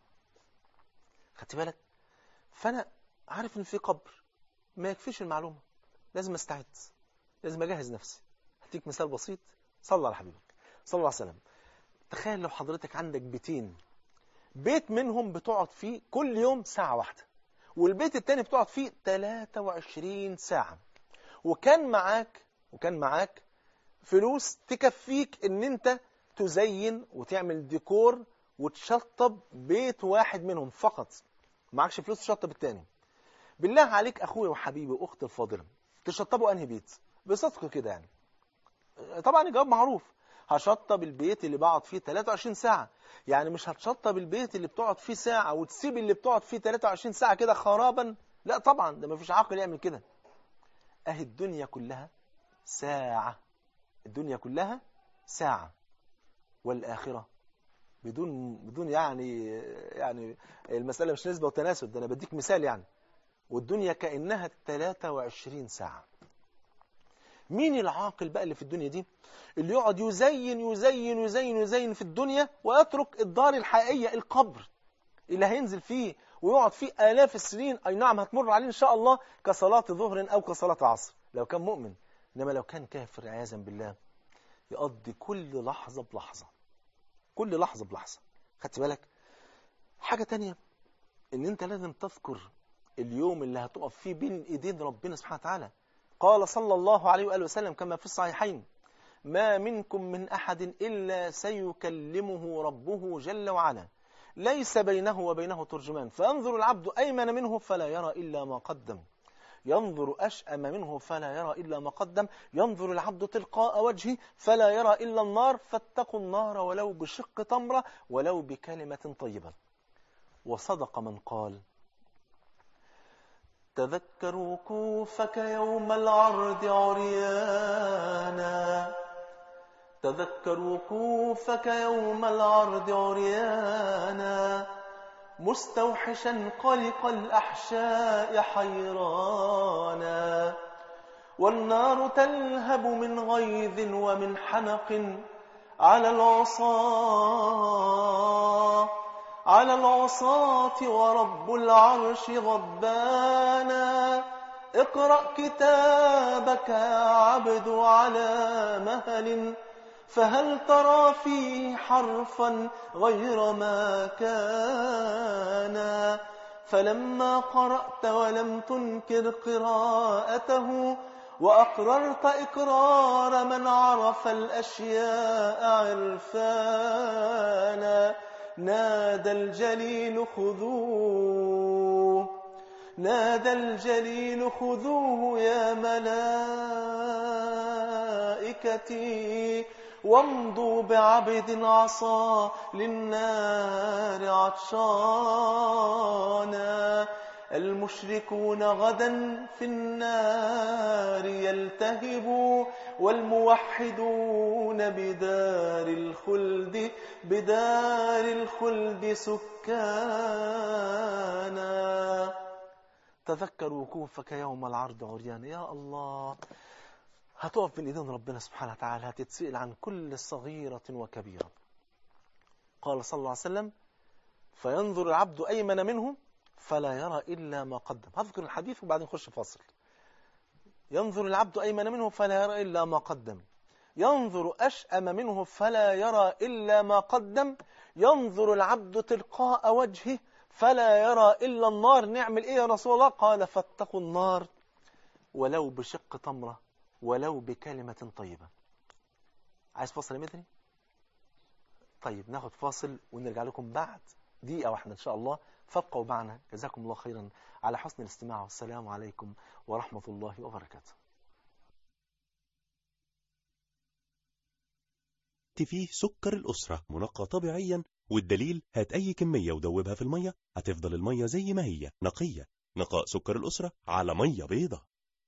Speaker 2: خدت بالك؟ فأنا عارف إن في قبر، ما يكفيش المعلومة، لازم أستعد، لازم أجهز نفسي. هديك مثال بسيط. صلى على حبيبك صلى الله عليه وسلم. تخيل لو حضرتك عندك بيتين، بيت منهم بتقعد فيه كل يوم ساعة واحدة، والبيت التاني بتقعد فيه 23 ساعة، وكان معاك فلوس تكفيك ان انت تزين وتعمل ديكور وتشطب بيت واحد منهم فقط، معكش فلوس تشطب التاني. بالله عليك اخويا وحبيبي واختي الفاضله، تشطبوا انهي بيت بصدق كده يعني؟ طبعا الجواب معروف، هشطب البيت اللي بقعد فيه 23 ساعة. يعني مش هتشطب البيت اللي بتقعد فيه ساعة وتسيب اللي بتقعد فيه 23 ساعة كده خرابا. لا طبعا، ده مفيش عاقل يعمل كده. اهي الدنيا كلها ساعة، الدنيا كلها ساعة، والآخرة بدون يعني المسألة مش نسبة وتناسب، ده أنا بديك مثال يعني. والدنيا كأنها 23 ساعة. مين العاقل بقى اللي في الدنيا دي اللي يقعد يزين يزين يزين يزين في الدنيا ويترك الدار الحقيقية، القبر اللي هينزل فيه ويقعد فيه آلاف السنين؟ أي نعم هتمر عليه إن شاء الله كصلاة ظهر أو كصلاة عصر لو كان مؤمن، إنما لو كان كافر عياذا بالله يقضي كل لحظة بلحظة، كل لحظة بلحظة. خدت بالك؟ حاجة تانية، إن أنت لازم تذكر اليوم اللي هتقف فيه بين إيدين ربنا سبحانه وتعالى. قال صلى الله عليه وآله وسلم كما في الصحيحين: ما منكم من أحد إلا سيكلمه ربه جل وعلا، ليس بينه وبينه ترجمان، فينظر العبد أيمن منه فلا يرى إلا ما قدم، ينظر أشأم منه فلا يرى إلا ما قدم، ينظر العبد تلقاء وجهه فلا يرى إلا النار، فاتقوا النار ولو بشق تمرة ولو بكلمة طيبة. وصدق من قال: تذكر وقوفك يوم العرض عريانا، تذكر وقوفك يوم العرض عريانا، مستوحشا قلق الأحشاء حيرانا، والنار تلهب من غيظ ومن حنق على العصاة ورب العرش غضبانا. اقرأ كتابك يا عبد على مهل، فهل ترى فيه حرفا غير ما كان؟ فلما قرأت ولم تنكر قراءته وأقررت إقرار من عرف الأشياء عرفانا، نادى الجليل خذوه، نادى الجليل خذوه يا ملائكة الملائكة وامضوا بعبد عصى للنار عطشانا. المشركون غدا في النار يلتهبوا والموحدون بدار الخلد سكانا. تذكر وقوفك يوم العرض عريانا. يا الله، هتقف بين ايدين ربنا سبحانه وتعالى، هتتسئل عن كل صغيرة وكبيرة. قال صلى الله عليه وسلم: فينظر العبد أيمن منه فلا يرى إلا ما قدم. هذكر الحديث وبعدين نخش فاصل. ينظر العبد أيمن منه فلا يرى إلا ما قدم، ينظر أشأم منه فلا يرى إلا ما قدم، ينظر العبد تلقاء وجهه فلا يرى إلا النار. نعمل إيه يا رسول الله؟ قال: فاتقوا النار ولو بشق تمرة ولو بكلمة طيبة. عايز فاصل يا مدني؟ طيب ناخد فاصل ونرجع لكم بعد دقيقة واحدة إن شاء الله، فابقوا معنا. جزاكم الله خيرا على حسن الاستماع، والسلام عليكم ورحمة الله وبركاته.
Speaker 3: فيه سكر الأسرة منقى طبيعيا، والدليل هات أي كمية ودوبها في المية هتفضل المية زي ما هي نقية. نقاء سكر الأسرة على مية بيضة.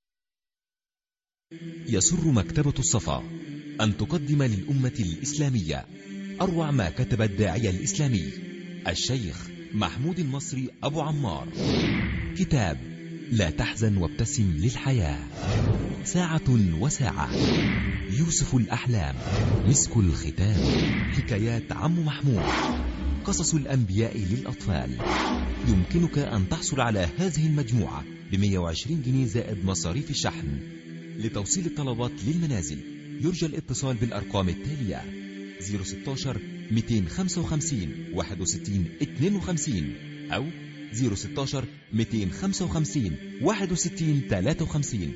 Speaker 4: يسر مكتبة الصفا أن تقدم للأمة الإسلامية أروع ما كتب الداعية الإسلامي الشيخ محمود المصري أبو عمار، كتاب لا تحزن وابتسم للحياة. ساعة وساعة، يوسف الأحلام، مسك الختام، حكايات عم محمود، قصص الأنبياء للأطفال. يمكنك أن تحصل على هذه المجموعة ب120 جنيه زائد مصاريف الشحن. لتوصيل الطلبات للمنازل يرجى الاتصال بالأرقام التالية: 016 255 61 52 أو 016 255 61 53.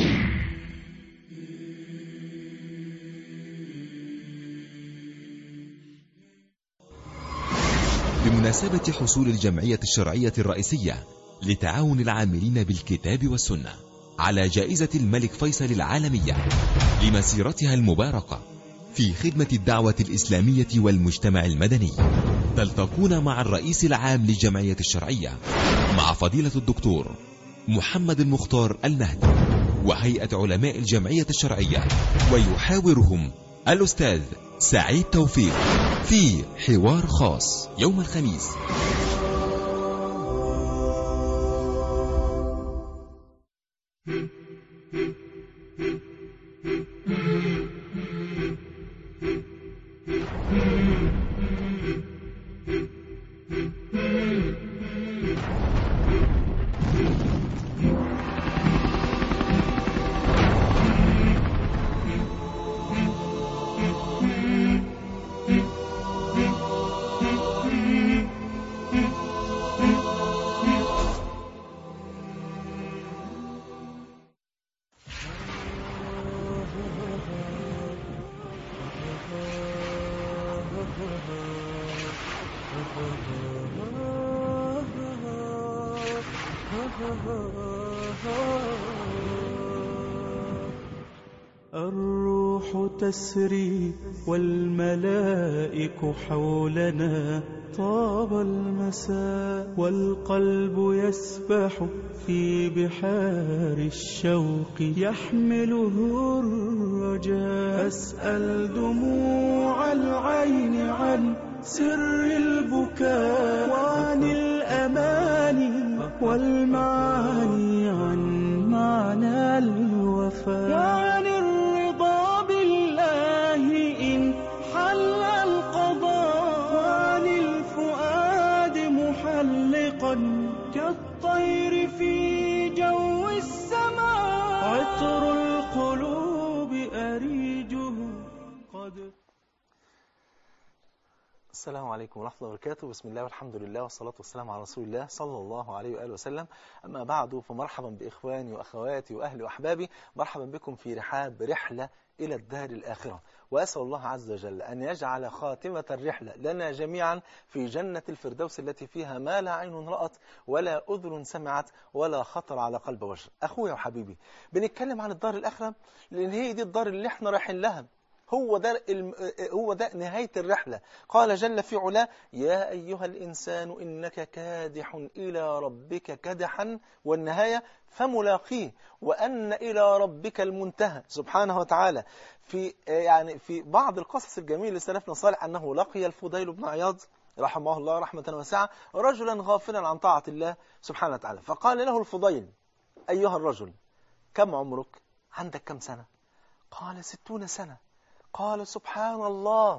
Speaker 4: بمناسبة حصول الجمعية الشرعية الرئيسية لتعاون العاملين بالكتاب والسنة على جائزة الملك فيصل العالمية لمسيرتها المباركة في خدمة الدعوة الإسلامية والمجتمع المدني، تلتقون مع الرئيس العام للجمعية الشرعية مع فضيلة الدكتور محمد المختار المهدي وهيئة علماء الجمعية الشرعية، ويحاورهم الأستاذ سعيد توفيق في حوار خاص يوم الخميس.
Speaker 1: الروح تسري والملائك حولنا، طاب المساء والقلب يسبح في بحار الشوق، يحمله الرجاء. أسأل دموع العين عن سر البكاء، وعن الأماني والمعاني، عن معنى الوفاء، وعن الرضا بالله إن حل القضاء، وعن الفؤاد محلقا كالطير في جو السماء، عطر القلوب أريجه قد.
Speaker 2: السلام عليكم ورحمة الله وبركاته. بسم الله والحمد لله والصلاة والسلام على رسول الله صلى الله عليه وآله وسلم. أما بعد، فمرحبا بإخواني وأخواتي وأهلي وأحبابي، مرحبا بكم في رحاب رحلة إلى الدار الآخرة. وأسأل الله عز وجل أن يجعل خاتمة الرحلة لنا جميعا في جنة الفردوس التي فيها ما لا عين رأت ولا أذن سمعت ولا خطر على قلب بشر. أخويا وحبيبي، بنتكلم عن الدار الآخرة لأن هي دي الدار اللي احنا رايحين لها، هو ده نهاية الرحلة. قال جل في علاه: يا أيها الإنسان إنك كادح إلى ربك كدحا، والنهاية فملاقيه، وأن إلى ربك المنتهى سبحانه وتعالى. في بعض القصص الجميل لسلفنا الصالح أنه لقي الفضيل بن عياض رحمه الله رحمة واسعة رجلا غافلا عن طاعة الله سبحانه وتعالى، فقال له الفضيل: أيها الرجل، كم عمرك؟ عندك كم سنة؟ قال: 60 سنة. قال: سبحان الله،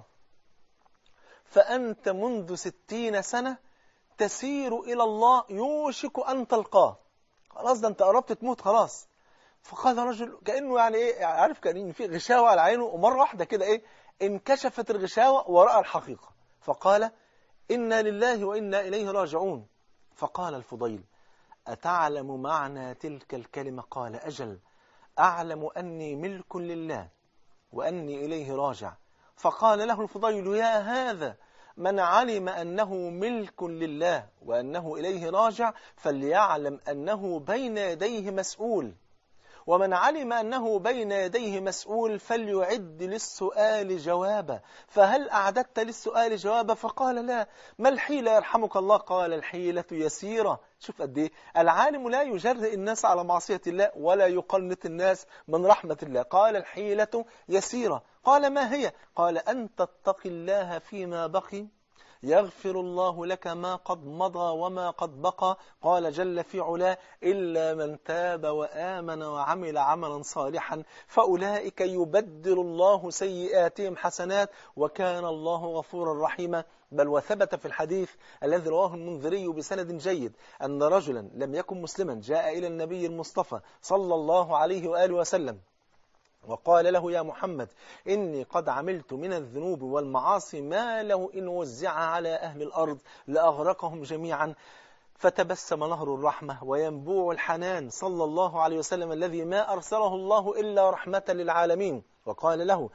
Speaker 2: فأنت منذ 60 سنة تسير إلى الله يوشك أن تلقاه، خلاص ده أنت قربت تموت خلاص. فقال رجل كأنه يعني إيه، عارف كأن في غشاوة على عينه، ومرة واحدة كده إيه انكشفت الغشاوة ورأى الحقيقة، فقال: إنا لله وإنا إليه راجعون. فقال الفضيل: أتعلم معنى تلك الكلمة؟ قال: أجل، أعلم أني ملك لله وأني إليه راجع. فقال له الفضيل: يا هذا، من علم أنه ملك لله وأنه إليه راجع فليعلم أنه بين يديه مسؤول، ومن علم أنه بين يديه مسؤول فليعد للسؤال جوابا. فهل أعددت للسؤال جوابا؟ فقال: لا. ما الحيلة يرحمك الله؟ قال: الحيلة يسيرة. شوف قد ايه العالم لا يجرئ الناس على معصية الله ولا يقنط الناس من رحمة الله. قال: الحيلة يسيرة. قال: ما هي؟ قال: أن تتقي الله فيما بقي يغفر الله لك ما قد مضى وما قد بقى. قال جل في علاه: إلا من تاب وآمن وعمل عملا صالحا فأولئك يبدل الله سيئاتهم حسنات وكان الله غفورا رحيما. بل وثبت في الحديث الذي رواه المنذري بسند جيد أن رجلا لم يكن مسلما جاء إلى النبي المصطفى صلى الله عليه وآله وسلم وقال له: يا محمد، إني قد عملت من الذنوب والمعاصي ما لو إن وزع على أهل الأرض لأغرقهم جميعا. فتبسم نهر الرحمة وينبوع الحنان صلى الله عليه وسلم الذي ما أرسله الله إلا رحمة للعالمين، وقال له: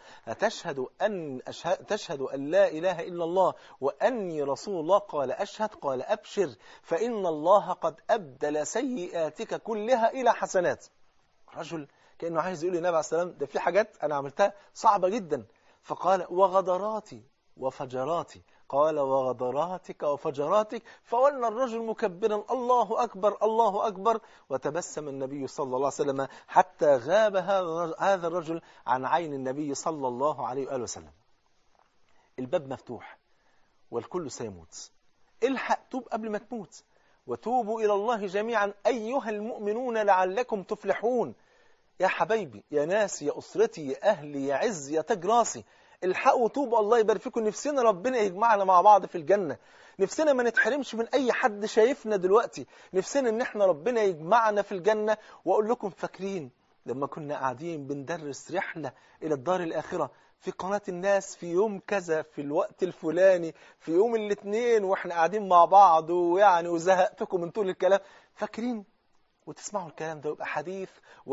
Speaker 2: تشهد أن لا إله إلا الله وأني رسول الله؟ قال: أشهد. قال: أبشر، فإن الله قد أبدل سيئاتك كلها إلى حسنات. رجل كأنه عايز يقول للنبي عليه السلام: ده في حاجات أنا عملتها صعبة جدا. فقال: وغدراتي وفجراتي. قال: وغدراتك وفجراتك. فولى الرجل مكبرا: الله أكبر الله أكبر. وتبسم النبي صلى الله عليه وسلم حتى غاب هذا الرجل عن عين النبي صلى الله عليه وآله وسلم. الباب مفتوح والكل سيموت، الحق توب قبل ما تموت، وتوبوا إلى الله جميعا أيها المؤمنون لعلكم تفلحون. يا حبايبي، يا ناس، يا أسرتي، يا أهلي، يا عز، يا تاج راسي، الحقوا توبوا، الله يبارك فيكم. نفسنا ربنا يجمعنا مع بعض في الجنة، نفسنا ما نتحرمش من أي حد شايفنا دلوقتي، نفسنا إن احنا ربنا يجمعنا في الجنة. وأقول لكم: فاكرين لما كنا قاعدين بندرس رحلة إلى الدار الآخرة في قناة الناس في يوم كذا في الوقت الفلاني في يوم الاثنين وإحنا قاعدين مع بعض وزهقتكم من طول الكلام؟ فاكرين؟ وتسمعوا الكلام ده ويبقى حديث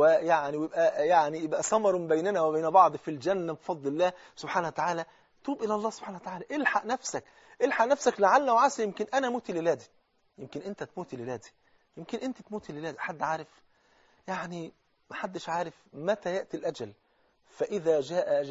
Speaker 2: ويعني يبقى ثمر بيننا وبين بعض في الجنة بفضل الله سبحانه وتعالى. توب إلى الله سبحانه وتعالى، الحق نفسك، الحق نفسك، لعل وعسى يمكن أنا أموت الليلة دي، يمكن أنت تموت الليلة دي، يمكن أنت تموت الليلة دي، حد عارف؟ يعني محدش عارف متى يأتي الأجل. فإذا جاء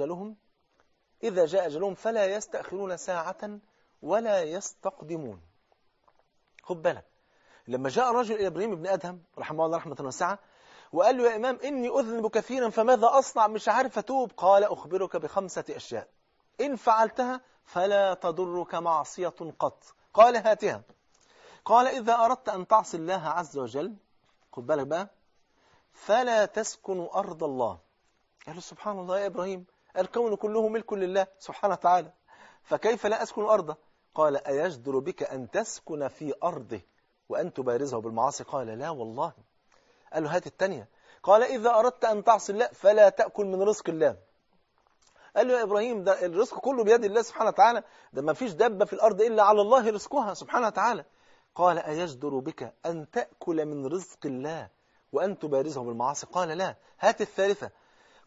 Speaker 2: أجلهم فلا يستأخرون ساعة ولا يستقدمون. خد بالك، لما جاء رجل إلى إبراهيم بن أدهم رحمه الله رحمة واسعة وقال له: يا إمام، إني أذنب كثيرا فماذا أصنع؟ مش عارف أتوب. قال: أخبرك ب5 أشياء إن فعلتها فلا تضرك معصية قط. قال: هاتها. قال: إذا أردت أن تعصي الله عز وجل، خد بالك بقى، فلا تسكن أرض الله. قال له: سبحان الله يا إبراهيم، الكون كله ملك لله سبحانه وتعالى، فكيف لا أسكن أرضه؟ قال: أيجدر بك أن تسكن في أرضه وأن تبارزه بالمعاصي؟ قال: لا والله. قال له: هات الثانية. قال: إذا أردت أن تعصي الله فلا تأكل من رزق الله. قال له: يا إبراهيم، ده الرزق كله بيد الله سبحانه وتعالى، ده ما فيش دابة في الأرض إلا على الله رزقها سبحانه وتعالى. قال: أيجدر بك أن تأكل من رزق الله وأن تبارزه بالمعاصي؟ قال: لا. هات الثالثة.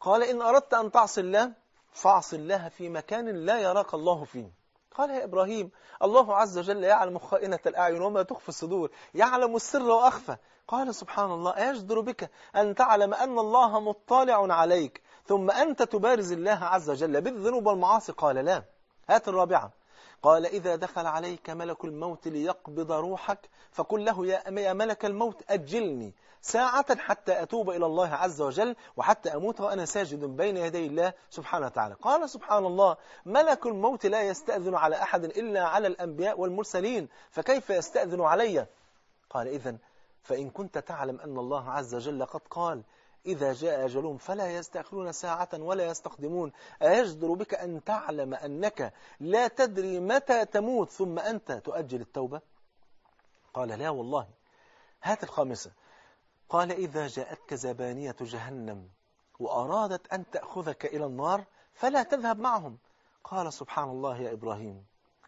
Speaker 2: قال إن أردت أن تعصي الله فاعص الله في مكان لا يراك الله فيه. قال يا إبراهيم الله عز وجل يعلم خائنة الأعين وما تخفي الصدور، يعلم السر وأخفى. قال سبحان الله أيجدر بك أن تعلم أن الله مطلع عليك ثم أنت تبارز الله عز وجل بالذنوب والمعاصي؟ قال لا. هات الرابعة. قال إذا دخل عليك ملك الموت ليقبض روحك فقل له يا ملك الموت أجلني ساعة حتى أتوب إلى الله عز وجل وحتى أموت وأنا ساجد بين يدي الله سبحانه وتعالى. قال سبحان الله ملك الموت لا يستأذن على أحد إلا على الأنبياء والمرسلين فكيف يستأذن علي؟ قال إذن فإن كنت تعلم أن الله عز وجل قد قال إذا جاء أجلهم فلا يستأخرون ساعة ولا يستقدمون، أيجدر بك أن تعلم أنك لا تدري متى تموت ثم أنت تؤجل التوبة؟ قال لا والله. هات الخامسة. قال إذا جاءتك زبانية جهنم وأرادت أن تأخذك إلى النار فلا تذهب معهم. قال سبحان الله يا إبراهيم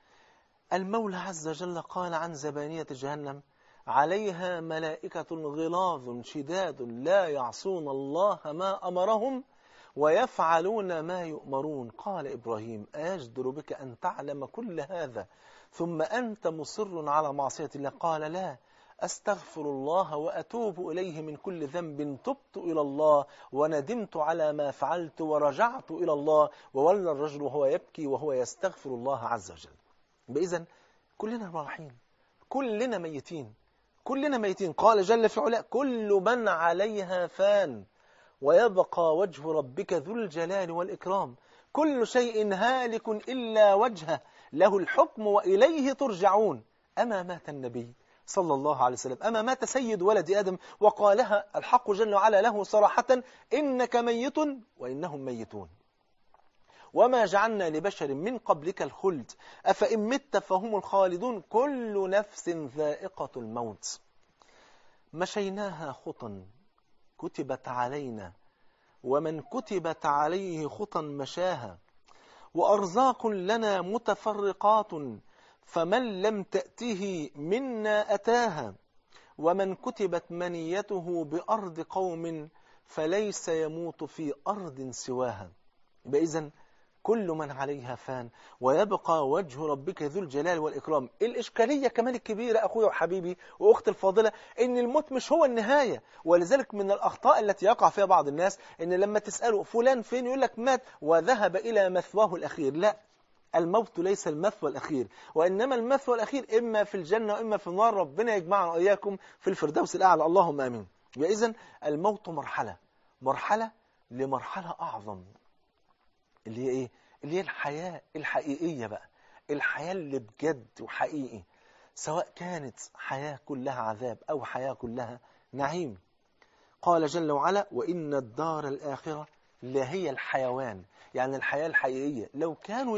Speaker 2: المولى عز وجل قال عن زبانية جهنم عليها ملائكة غلاظ شداد لا يعصون الله ما أمرهم ويفعلون ما يؤمرون. قال إبراهيم أيجدر بك أن تعلم كل هذا ثم أنت مصر على معصية الله؟ قال لا أستغفر الله وأتوب إليه من كل ذنب تبت إلى الله وندمت على ما فعلت ورجعت إلى الله. وولى الرجل وهو يبكي وهو يستغفر الله عز وجل. بإذن كلنا رايحين، كلنا ميتين، كلنا ميتين. قال جل في علاه كل من عليها فان ويبقى وجه ربك ذو الجلال والإكرام كل شيء هالك إلا وجهه له الحكم وإليه ترجعون. أما مات النبي صلى الله عليه وسلم، أما مات سيد ولد آدم وقالها الحق جل وعلا له صراحة إنك ميت وإنهم ميتون وما جعلنا لبشر من قبلك الخلد أفإن مت فهم الخالدون كل نفس ذائقة الموت. مشيناها خطا كتبت علينا ومن كتبت عليه خطا مشاها وأرزاق لنا متفرقات فمن لم تأته منا أتاها ومن كتبت منيته بأرض قوم فليس يموت في أرض سواها. بإذن كل من عليها فان ويبقى وجه ربك ذو الجلال والإكرام. الإشكالية كمان الكبيرة أخويا وحبيبي وأخت الفاضلة إن الموت مش هو النهاية. ولذلك من الأخطاء التي يقع فيها بعض الناس إن لما تسأله فلان فين يقول لك مات وذهب إلى مثواه الأخير. لا، الموت ليس المثوى الأخير، وإنما المثوى الأخير إما في الجنة وإما في النار. ربنا يجمعنا وإياكم في الفردوس الأعلى اللهم آمين. وإذن الموت مرحلة لمرحلة أعظم اللي هي إيه؟ اللي هي الحياة الحقيقية بقى، الحياة اللي بجد وحقيقي، سواء كانت حياة كلها عذاب أو حياة كلها نعيم. قال جل وعلا وإن الدار الآخرة لهي الحيوان، يعني الحياة الحقيقية. لو كانوا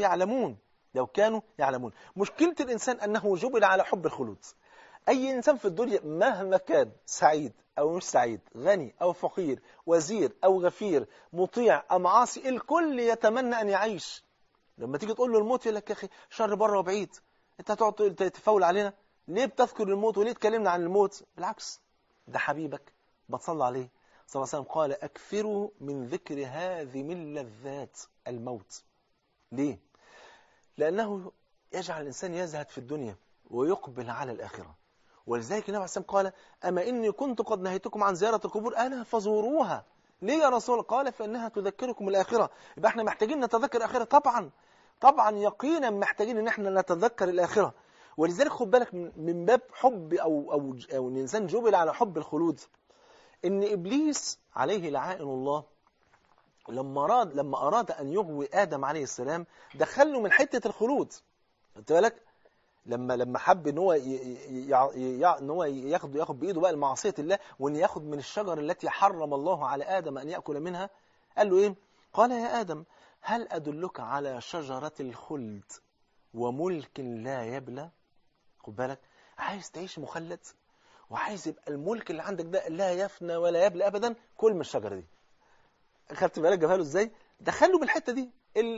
Speaker 2: يعلمون. مشكلة الإنسان أنه جبل على حب الخلود. أي إنسان في الدنيا مهما كان سعيد أو مش سعيد، غني أو فقير، وزير أو غفير، مطيع أم عاصي، الكل يتمنى أن يعيش. لما تيجي تقول له الموت يقول لك يا أخي شر بره وبعيد، أنت هتقعد تفول علينا ليه؟ بتذكر الموت وليه تكلمنا عن الموت؟ بالعكس ده حبيبك بتصلى عليه صلى الله عليه وسلم قال أكثروا من ذكر هذه من لذات الموت. ليه؟ لأنه يجعل الإنسان يزهد في الدنيا ويقبل على الآخرة. ولذلك النبي عليه الصلاة والسلام قال أما إني كنت قد نهيتكم عن زيارة القبور ألا فزوروها. ليه يا رسول؟ قال فإنها تذكركم الآخرة. يبقى احنا محتاجين نتذكر الآخرة. طبعا يقينا محتاجين ان احنا نتذكر الآخرة. ولذلك خد بالك من باب حب أو الإنسان جبل على حب الخلود، إن إبليس عليه لعائن الله لما أراد أن يغوي آدم عليه السلام دخله من حتة الخلود. خدت بالك؟ لما حب ان هو ياخد بايده بقى المعصيه الله، وان ياخد من الشجره التي حرم الله على ادم ان ياكل منها، قال له ايه؟ قال يا ادم هل ادلك على شجره الخلد وملك لا يبلى؟ خد بالك، عايز تعيش مخلد وعايز يبقى الملك اللي عندك ده لا يفنى ولا يبلى ابدا، كل من الشجره دي. خدت بالك جابها له ازاي؟ دخله بالحته دي.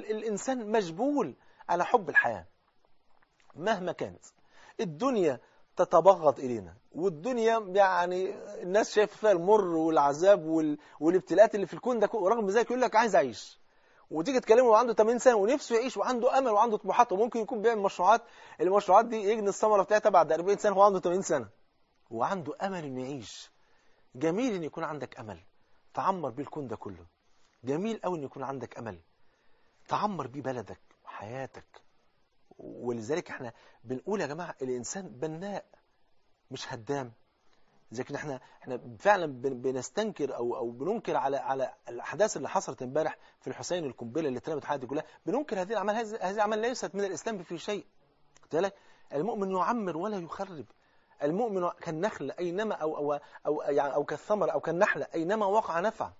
Speaker 2: الانسان مجبول على حب الحياه مهما كانت الدنيا تتبغض إلينا، والدنيا يعني الناس شايفة فيها المر والعذاب والابتلاءات اللي في الكون ده، ورغم ذلك يقول لك عايز أعيش. وتيجي تكلمه وعنده 80 سنة ونفسه يعيش وعنده أمل وعنده طموحات، وممكن يكون بيعمل مشروعات، المشروعات دي يجني الثمرة بتاعتها بعد 40 سنة وهو عنده 80 سنة وعنده أمل إنه يعيش. جميل إن يكون عندك أمل تعمر بيه الكون ده كله. جميل قوي إن يكون عندك أمل تعمر بيه بلدك وحياتك. ولذلك احنا بنقول يا جماعة الإنسان بناء مش هدام. لكن احنا فعلا بنستنكر او بننكر على الاحداث اللي حصلت امبارح في الحسين، القنبله اللي اترمت حياتي كلها. بننكر هذه الاعمال. هذه الاعمال ليست من الاسلام في شيء. قلت لك المؤمن يعمر ولا يخرب. المؤمن كالنخل اينما او كالثمر او كالنحله اينما وقع نفع،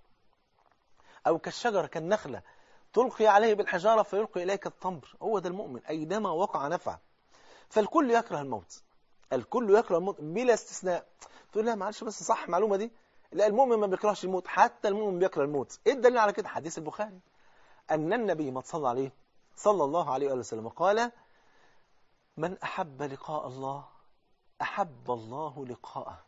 Speaker 2: او كالشجره كالنخله تلقي عليه بالحجاره فيلقي اليك التمر. هو ده المؤمن اينما وقع نفع. فالكل يكره الموت، الكل يكره الموت بلا استثناء. تقول لا معلش بس صح المعلومة دي؟ لا، المؤمن ما بيكرهش الموت، حتى المؤمن بيكره الموت. ايه الدليل على كده؟ حديث البخاري أن النبي ما صلى عليه صلى الله عليه وسلم قال: من أحب لقاء الله أحب الله لقاءه،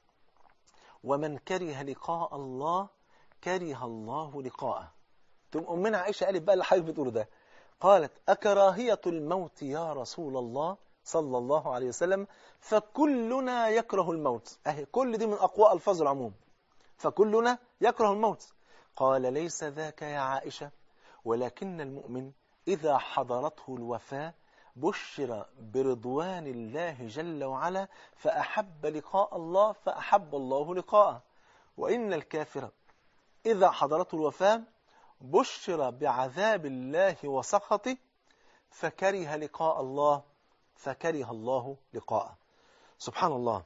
Speaker 2: ومن كره لقاء الله كره الله لقاءه. تقوم أمنا عائشة قالت بقى اللي حضرتك بتقوله ده، قالت: أكراهية الموت يا رسول الله صلى الله عليه وسلم؟ فكلنا يكره الموت. أهي كل دي من أقوى ألفاظ العموم، فكلنا يكره الموت. قال: ليس ذاك يا عائشة، ولكن المؤمن إذا حضرته الوفاة بشر برضوان الله جل وعلا فأحب لقاء الله فأحب الله لقاءه، وإن الكافر إذا حضرته الوفاة بشر بعذاب الله وسخطه فكره لقاء الله فكره الله لقاءه. سبحان الله.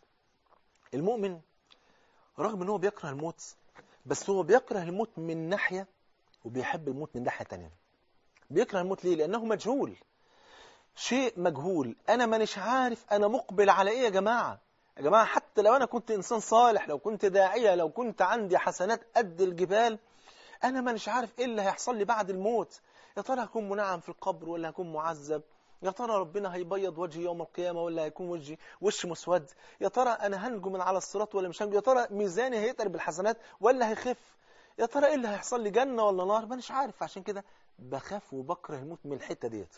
Speaker 2: المؤمن رغم أنه بيكره الموت، بس هو بيكره الموت من ناحية وبيحب الموت من ناحية تانية. بيكره الموت ليه؟ لأنه مجهول، شيء مجهول. أنا مانيش عارف أنا مقبل على إيه يا جماعة. يا جماعة حتى لو أنا كنت إنسان صالح، لو كنت داعية، لو كنت عندي حسنات قد الجبال، أنا مانيش عارف إيه اللي هيحصل لي بعد الموت. يا ترى هكون منعم في القبر ولا هكون معذب؟ يا ترى ربنا هيبيض وجهي يوم القيامة ولا هيكون وشي مسود؟ يا ترى أنا هنجو من على الصراط ولا مش هنجو؟ يا ترى ميزاني هيتقل بالحسنات ولا هيخف؟ يا ترى إيه اللي هيحصل لي، جنة ولا نار؟ مانيش عارف. عشان كده بخاف وبكره الموت من الحتة ديت.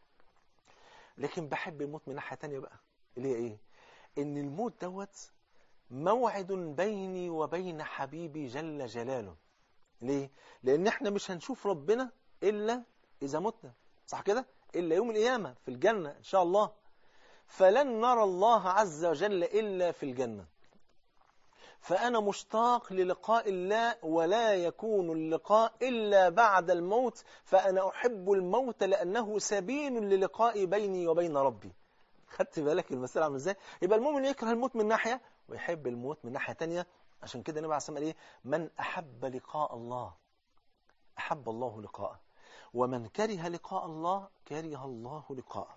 Speaker 2: لكن بحب الموت من ناحية تانية بقى، اللي هي إيه؟ إن الموت دوت موعد بيني وبين حبيبي جل جلاله. ليه؟ لأن احنا مش هنشوف ربنا إلا إذا متنا، صح كده؟ إلا يوم القيامة في الجنة إن شاء الله. فلن نرى الله عز وجل إلا في الجنة. فأنا مشتاق للقاء الله، ولا يكون اللقاء إلا بعد الموت. فأنا أحب الموت لأنه سبيل للقاء بيني وبين ربي. خدت بالك المسألة عامله إزاي؟ يبقى المؤمن يكره الموت من ناحية ويحب الموت من ناحية تانية. عشان كده النبي عليه الصلاة والسلام قال إيه؟ من أحب لقاء الله أحب الله لقاءه، ومن كره لقاء الله كره الله لقاءه.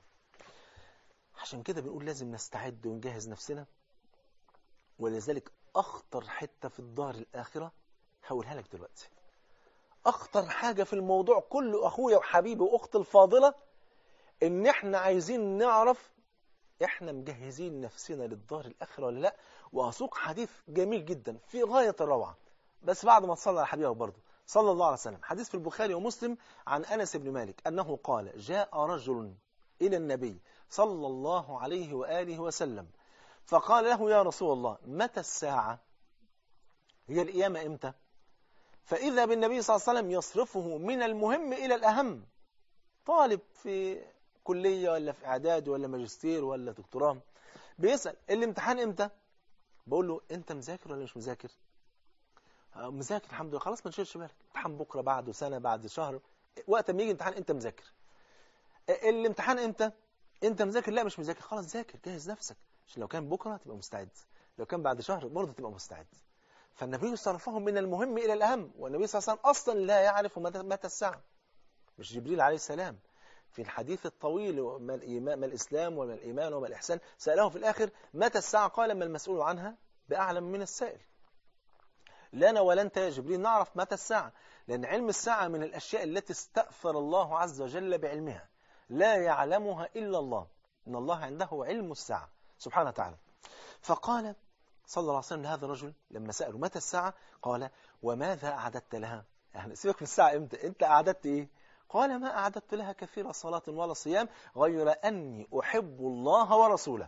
Speaker 2: عشان كده بنقول لازم نستعد ونجهز نفسنا. ولذلك أخطر حتة في الدار الآخرة هقولها لك دلوقتي. أخطر حاجة في الموضوع كله أخويا وحبيبي وأختي الفاضلة، إن إحنا عايزين نعرف إحنا مجهزين نفسنا للدار الآخرة ولا لأ. وأسوق حديث جميل جدا في غاية الروعة، بس بعد ما تصلى على حبيبه برضه صلى الله عليه وسلم. حديث في البخاري ومسلم عن أنس بن مالك أنه قال: جاء رجل إلى النبي صلى الله عليه وآله وسلم فقال له: يا رسول الله، متى الساعة؟ هي القيامة إمتى؟ فإذا بالنبي صلى الله عليه وسلم يصرفه من المهم إلى الأهم. طالب في كلية ولا في إعداد ولا ماجستير ولا دكتوراه بيسأل: الامتحان إمتى؟ بقول له: أنت مذاكر ولا مش مذاكر؟ مذاكر الحمد لله. خلاص ما تشيلش بالك، امتحان بكرة، بعده سنة، بعد شهر، وقت ما يجي امتحان أنت مذاكر. الامتحان إمتى؟ أنت مذاكر؟ لا مش مذاكر. خلاص ذاكر، جهز نفسك، عشان لو كان بكرة تبقى مستعد، لو كان بعد شهر برضه تبقى مستعد. فالنبي صرفهم من المهم إلى الأهم. والنبي صلى الله عليه وسلم أصلا لا يعرف متى الساعة، مش جبريل عليه السلام. في الحديث الطويل ما الإسلام وما الإيمان وما الإحسان، سأله في الآخر: متى الساعة؟ قال: ما المسؤول عنها بأعلم من السائل. لنا ولا أنت يا جبريل نعرف متى الساعة، لأن علم الساعة من الأشياء التي استأثر الله عز وجل بعلمها، لا يعلمها إلا الله. إن الله عنده علم الساعة. سبحانه وتعالى. فقال صلى الله عليه وسلم لهذا الرجل لما سأله متى الساعة، قال وماذا أعددت لها؟ يعني سيبك من الساعة إمتى، أنت أعددت إيه؟ قال ما أعددت لها كثير صلاة ولا صيام غير أني أحب الله ورسوله.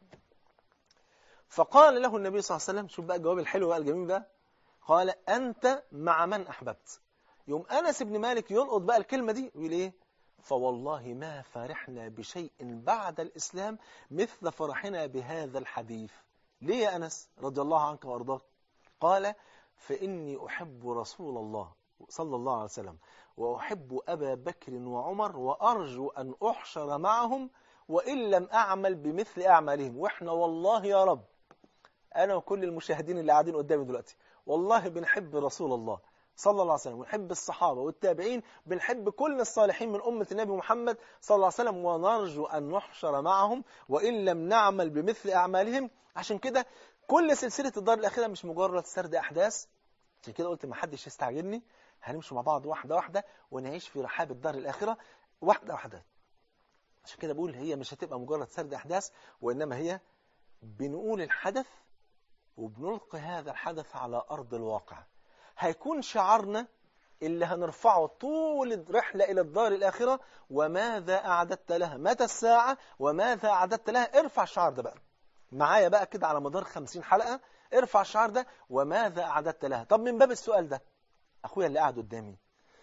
Speaker 2: فقال له النبي صلى الله عليه وسلم، شوف بقى الجواب الحلو بقى الجميل ده، قال أنت مع من أحببت. يوم أنس بن مالك يلقط بقى الكلمة دي ويقول إيه؟ فوالله ما فرحنا بشيء بعد الإسلام مثل فرحنا بهذا الحديث. ليه يا أنس رضي الله عنك وأرضاك؟ قال فإني أحب رسول الله صلى الله عليه وسلم وأحب أبا بكر وعمر وأرجو أن أحشر معهم وإن لم أعمل بمثل أعمالهم. وإحنا والله يا رب أنا وكل المشاهدين اللي قاعدين قدامي دلوقتي والله بنحب رسول الله صلى الله عليه وسلم، ونحب الصحابة والتابعين، بنحب كل الصالحين من أمة النبي محمد صلى الله عليه وسلم، ونرجو أن نحشر معهم وإن لم نعمل بمثل أعمالهم. عشان كده كل سلسلة الدار الأخيرة مش مجرد سرد أحداث. عشان كده قلت ما حدش يستعجلني، هنمشي مع بعض واحدة واحدة ونعيش في رحاب الدار الآخرة واحدة واحدة. عشان كده بقول هي مش هتبقى مجرد سرد أحداث، وإنما هي بنقول الحدث وبنلقي هذا الحدث على أرض الواقع. هيكون شعارنا اللي هنرفعه طول الرحلة إلى الدار الآخرة وماذا أعددت لها؟ متى الساعة وماذا أعددت لها؟ ارفع الشعار ده بقى معايا بقى كده على مدار 50 حلقة، ارفع الشعار ده وماذا أعددت لها. طب من باب السؤال ده، أخويا اللي قاعد قدامي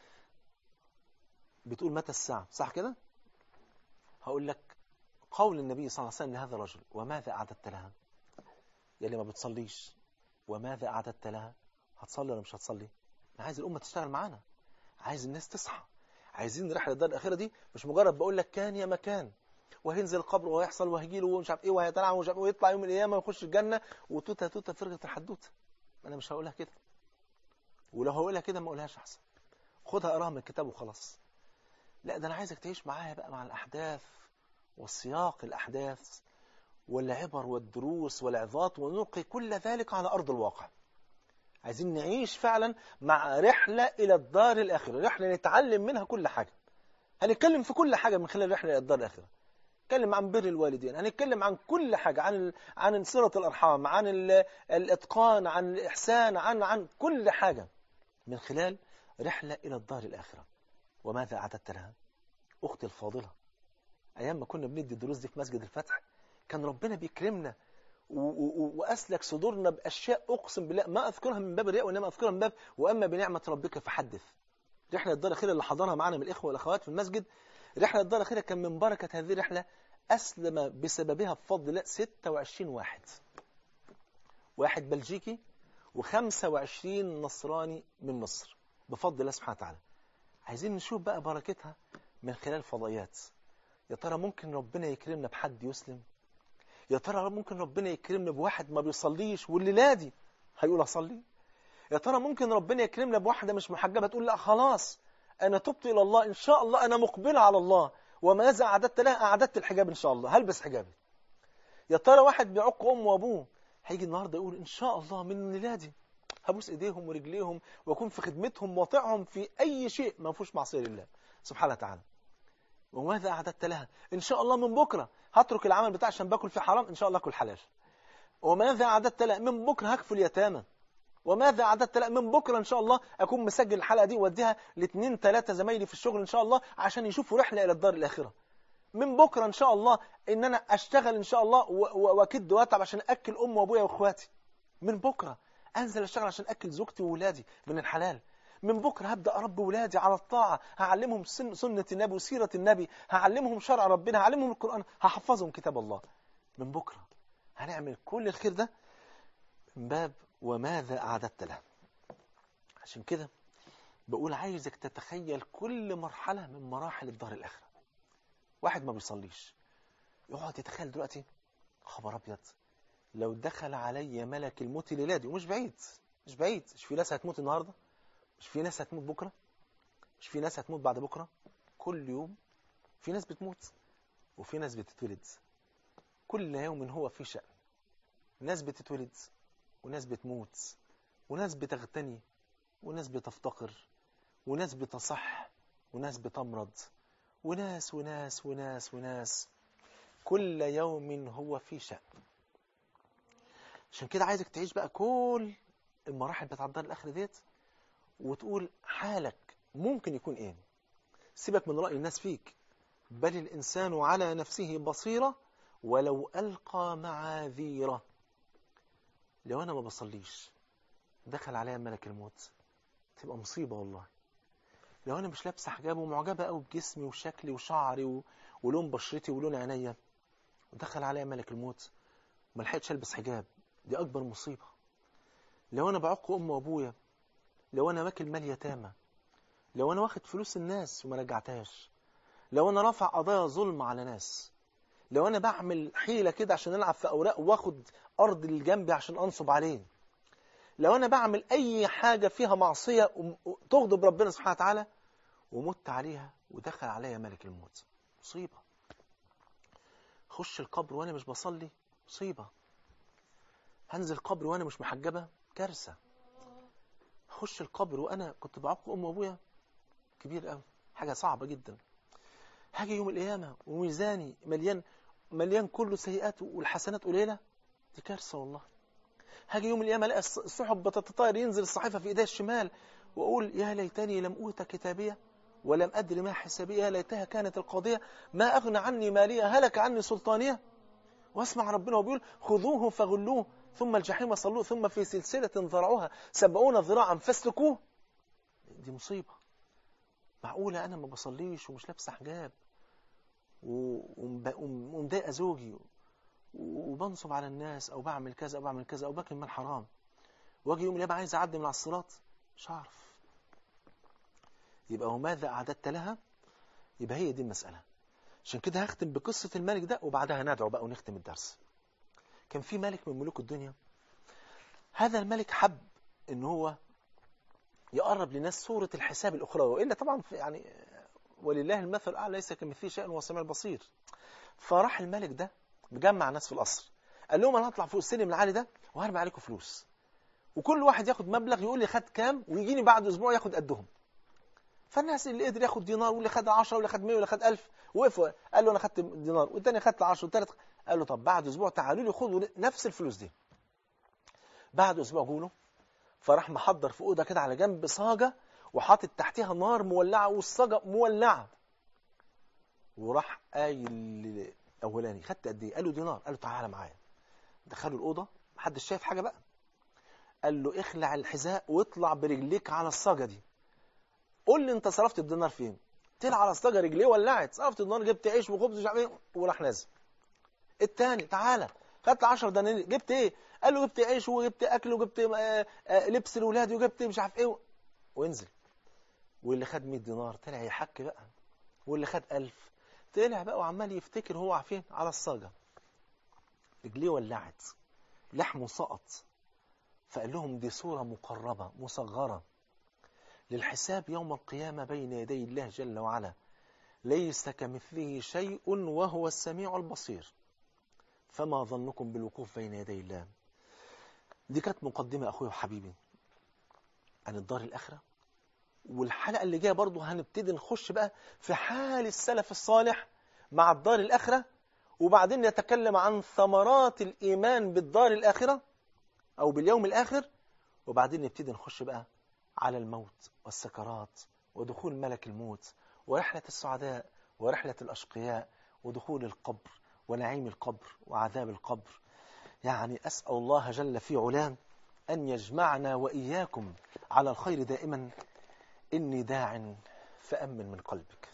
Speaker 2: بتقول متى الساعة صح كده؟ هقول لك قول النبي صلى الله عليه وسلم لهذا الرجل وماذا أعددت لها؟ يلي ما بتصليش وماذا أعددت لها؟ هتصلي ولا مش هتصلي؟ أنا عايز الأمة تشتغل معانا، عايز الناس تصحى، عايزين رحلة الدار الأخيرة دي مش مجرد بقول لك كان يا مكان وهينزل القبر وهيحصل وهيجيله ومش عارف ايه وهيتنعم ومش عارف ايه ويطلع يوم القيامة ويخش الجنة وتوتة توتة فرقة الحدوتة. أنا مش هقولها كده، ولو هقولها كده ما اقولهاش أحسن، خدها اقراها من الكتاب وخلاص. لا ده أنا عايزك تعيش معايا بقى مع الأحداث والسياق الأحداث والعبر والدروس والعظات ونلقي كل ذلك على أرض الواقع. عايزين نعيش فعلا مع رحلة إلى الدار الآخرة، رحلة نتعلم منها كل حاجة. هنتكلم في كل حاجة من خلال الرحلة إلى الدار الآخرة. هنتكلم عن بر الوالدين، هنتكلم عن كل حاجة، عن صلة الأرحام، عن الإتقان، عن الإحسان، عن كل حاجة من خلال رحلة إلى الدار الآخرة. وماذا أعددت لها؟ أختي الفاضلة، أيام ما كنا بندي الدروس دي في مسجد الفتح كان ربنا بيكرمنا وأسلك صدورنا بأشياء أقسم بالله ما أذكرها من باب الرياء وإنما أذكرها من باب وأما بنعمة ربك فحدث. رحلة الدار الأخيرة اللي حضرها معنا من الإخوة والأخوات في المسجد، رحلة الدار الأخيرة كان من بركة هذه الرحلة أسلم بسببها بفضل الله 26 واحد بلجيكي و25 نصراني من مصر بفضل الله سبحانه وتعالى. عايزين نشوف بقى بركتها من خلال فضائيات. يا ترى ممكن ربنا يكرمنا بحد يسلم؟ يا ترى ممكن ربنا يكرمنا بواحد ما بيصليش والليلة دي هيقول أصلي؟ يا ترى ممكن ربنا يكرمنا بواحدة مش محجبة تقول لا خلاص أنا تبت إلى الله إن شاء الله أنا مقبلة على الله وماذا أعددت لها؟ أعددت الحجاب إن شاء الله هلبس حجابي. يا ترى واحد بيعق أمه وأبوه هيجي النهاردة يقول إن شاء الله من الليلة دي هبوس إيديهم ورجليهم وأكون في خدمتهم واطيعهم في أي شيء ما فيهوش معصية لله سبحانه وتعالى. وماذا أعددت لها؟ إن شاء الله من بكرة هترك العمل بتاع عشان باكل في حرام إن شاء الله أكل حلال. وماذا أعددت لها؟ من بكرة هكفل اليتامى. وماذا أعددت لها؟ من بكرة إن شاء الله أكون مسجل الحلقة دي واديها ل2 3 زمايلي في الشغل إن شاء الله عشان يشوفوا رحلة إلى الدار الآخرة. من بكرة إن شاء الله إن أنا أشتغل إن شاء الله وأكد وأتعب عشان أكل أمي وأبويا وأخواتي. من بكرة أنزل أشتغل عشان أكل زوجتي وولادي من الحلال. من بكرة هبدأ أربي ولادي على الطاعة، هعلمهم سنة النبي وسيرة النبي، هعلمهم شرع ربنا، هعلمهم القرآن، هحفظهم كتاب الله. من بكرة هنعمل كل الخير ده من باب وماذا أعددت له. عشان كده بقول عايزك تتخيل كل مرحلة من مراحل الدار الآخرة. واحد ما بيصليش يقعد يتخيل دلوقتي خبر أبيض لو دخل علي ملك الموت ليلادي، ومش بعيد مش في ناس هتموت النهاردة، مش في ناس هتموت بكرة، مش في ناس هتموت بعد بكرة، كل يوم في ناس بتموت وفي ناس بتتولد، كل يوم هو في شأن. ناس بتتولد وناس بتموت وناس بتغتني وناس بتفتقر وناس بتصح وناس بتمرض وناس وناس وناس وناس. كل يوم هو في شأن. عشان كده عايزك تعيش بقى كل المراحل بتاعت الدار الآخرة ديت، وتقول حالك ممكن يكون ايه. سيبك من رأي الناس فيك، بل الإنسان على نفسه بصيرة ولو ألقى معاذيره. لو أنا ما بصليش دخل عليا ملك الموت تبقى مصيبة والله. لو أنا مش لابسة حجاب ومعجبة قوي بجسمي وشكلي وشعري ولون بشرتي ولون عينيا، ودخل عليا ملك الموت وما لحقتش ألبس حجاب، دي أكبر مصيبة. لو أنا بعق أم وأبويا، لو أنا واكل مال يتامى، لو أنا واخد فلوس الناس وما رجعتهاش، لو أنا رافع قضايا ظلم على ناس، لو أنا بعمل حيلة كده عشان ألعب في أوراق واخد أرض لجنبي عشان أنصب عليه، لو أنا بعمل أي حاجة فيها معصية تغضب ربنا سبحانه وتعالى ومت عليها ودخل عليا ملك الموت، مصيبة. خش القبر وأنا مش بصلي، مصيبة. هنزل القبر وأنا مش محجبة، كارثة. خش القبر وأنا كنت بعق أم وأبويا، كبير قوي، حاجة صعبة جدا. هاجي يوم القيامة وميزاني مليان كله سيئات والحسنات قليلة، دي كارثة والله. هاجي يوم القيامة الاقي السحب بتتطاير، ينزل الصحيفة في ايدي الشمال واقول يا ليتني لم اوت كتابية ولم ادري ما حسابية، يا ليتها كانت القاضية ما اغنى عني مالية هلك عني سلطانية. واسمع ربنا وبيقول خذوه فغلوه ثم الجحيم صلوه ثم في سلسلة ذرعها 70 ذراعا فاسلكوه. دي مصيبة. معقولة انا ما بصليش ومش لابسه حجاب ومضايقه زوجي وبنصب على الناس او بعمل كذا او بعمل كذا او باكل مال حرام، واجي يوم القيامه عايز اعدي من على الصراط، مش هعرف. يبقى وماذا اعددت لها؟ يبقى هي دي المساله. عشان كده هختم بقصه الملك ده وبعدها ندعو بقى ونختم الدرس. كان في ملك من ملوك الدنيا، هذا الملك حب ان هو يقرب للناس صوره الحساب الاخروي، والا طبعا يعني ولله المثل الاعلى ليس كمثله شيء وهو السميع البصير. فراح الملك ده مجمع ناس في القصر، قال لهم انا هطلع فوق السلم العالي ده وهرمي عليكم فلوس، وكل واحد ياخد مبلغ يقول لي خد كام ويجيني بعد اسبوع ياخد قدهم. فالناس اللي قدر ياخد دينار واللي خد 10 واللي خد 100 واللي خد 1000 وقفوا، قال له انا خدت دينار والثاني خدت 10 والثالث قال له طب بعد اسبوع تعالوا لي خدوا نفس الفلوس دي. بعد اسبوع جوله، فراح محضر في اوضه كده على جنب صاجه وحاطط تحتها نار مولعه والصاجه مولعه، وراح قايل اولاني خدت قد ايه؟ قال له دينار. قال له تعالى معايا. دخلوا الاوضه محدش شايف حاجه بقى، قال له اخلع الحذاء واطلع برجليك على الصاجه دي، قول لي انت صرفت الدينار فين. طلع على الصاجه رجليه ولعت، صرفت الدينار جبت عيش وخبز مش عارف ايه، وراح نازل. الثاني تعالى خدت 10 دنانير جبت ايه؟ قال له جبت عيش وجبت اكل وجبت لبس لاولادي وجبت مش عارف ايه وانزل. واللي خد 100 دينار طلع يحك بقى، واللي خد 1000 طلع بقى وعمال يفتكر هو فين على الصاجه، رجليه ولعت، لحمه سقط. فقال لهم دي صورة مقربة مصغرة للحساب يوم القيامة بين يدي الله جل وعلا، ليس كمثله شيء وهو السميع البصير، فما ظنكم بالوقوف بين يدي الله. دي كانت مقدمة أخوي وحبيبي عن الدار الآخرة. والحلقة اللي جاية برضو هنبتدي نخش بقى في حال السلف الصالح مع الدار الآخرة، وبعدين نتكلم عن ثمرات الإيمان بالدار الآخرة أو باليوم الآخر، وبعدين نبتدي نخش بقى على الموت والسكرات ودخول ملك الموت ورحلة السعداء ورحلة الأشقياء ودخول القبر ونعيم القبر وعذاب القبر. يعني أسأل الله جل في علاه أن يجمعنا وإياكم على الخير دائما. إني داع فأمن من قلبك.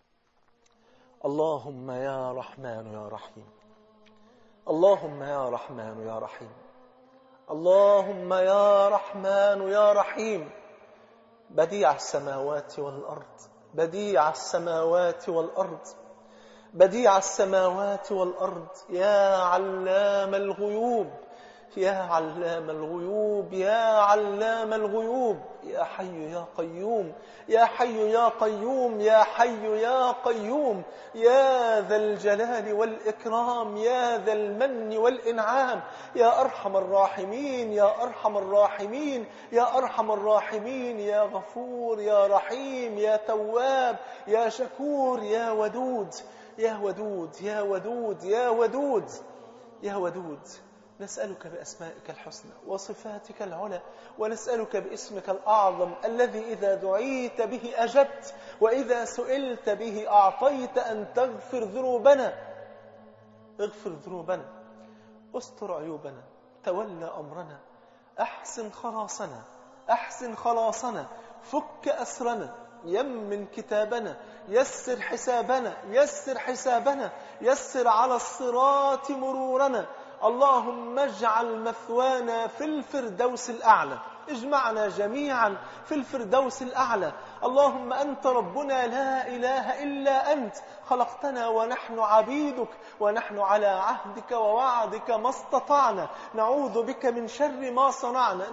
Speaker 2: اللهم يا رحمن يا رحيم، اللهم يا رحمن يا رحيم، اللهم يا رحمن يا رحيم، بديع السماوات والأرض، بديع السماوات والأرض، بديع السماوات والأرض، يا علام الغيوب، يا علام الغيوب، يا علام الغيوب، يا حي يا قيوم، يا حي يا قيوم، يا حي يا قيوم، يا ذا الجلال والإكرام، يا ذا المن والإنعام، يا أرحم الراحمين، يا أرحم الراحمين، يا أرحم الراحمين، يا غفور يا رحيم، يا تواب يا شكور يا ودود، يا ودود يا ودود يا ودود يا ودود، نسألك بأسمائك الحسنى وصفاتك العلى، ونسألك باسمك الأعظم الذي إذا دعيت به أجبت، وإذا سئلت به أعطيت، أن تغفر ذنوبنا. اغفر ذنوبنا، استر عيوبنا، تولى أمرنا، أحسن خلاصنا، أحسن خلاصنا، فك أسرنا، يمن كتابنا، يسر حسابنا، يسر حسابنا، يسر على الصراط مرورنا. اللهم اجعل مثوانا في الفردوس الأعلى، اجمعنا جميعا في الفردوس الأعلى. اللهم أنت ربنا لا إله إلا أنت، خلقتنا ونحن عبيدك، ونحن على عهدك ووعدك ما استطعنا، نعوذ بك من شر ما صنعنا،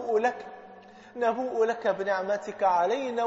Speaker 2: نبوء لك بنعمتك علينا،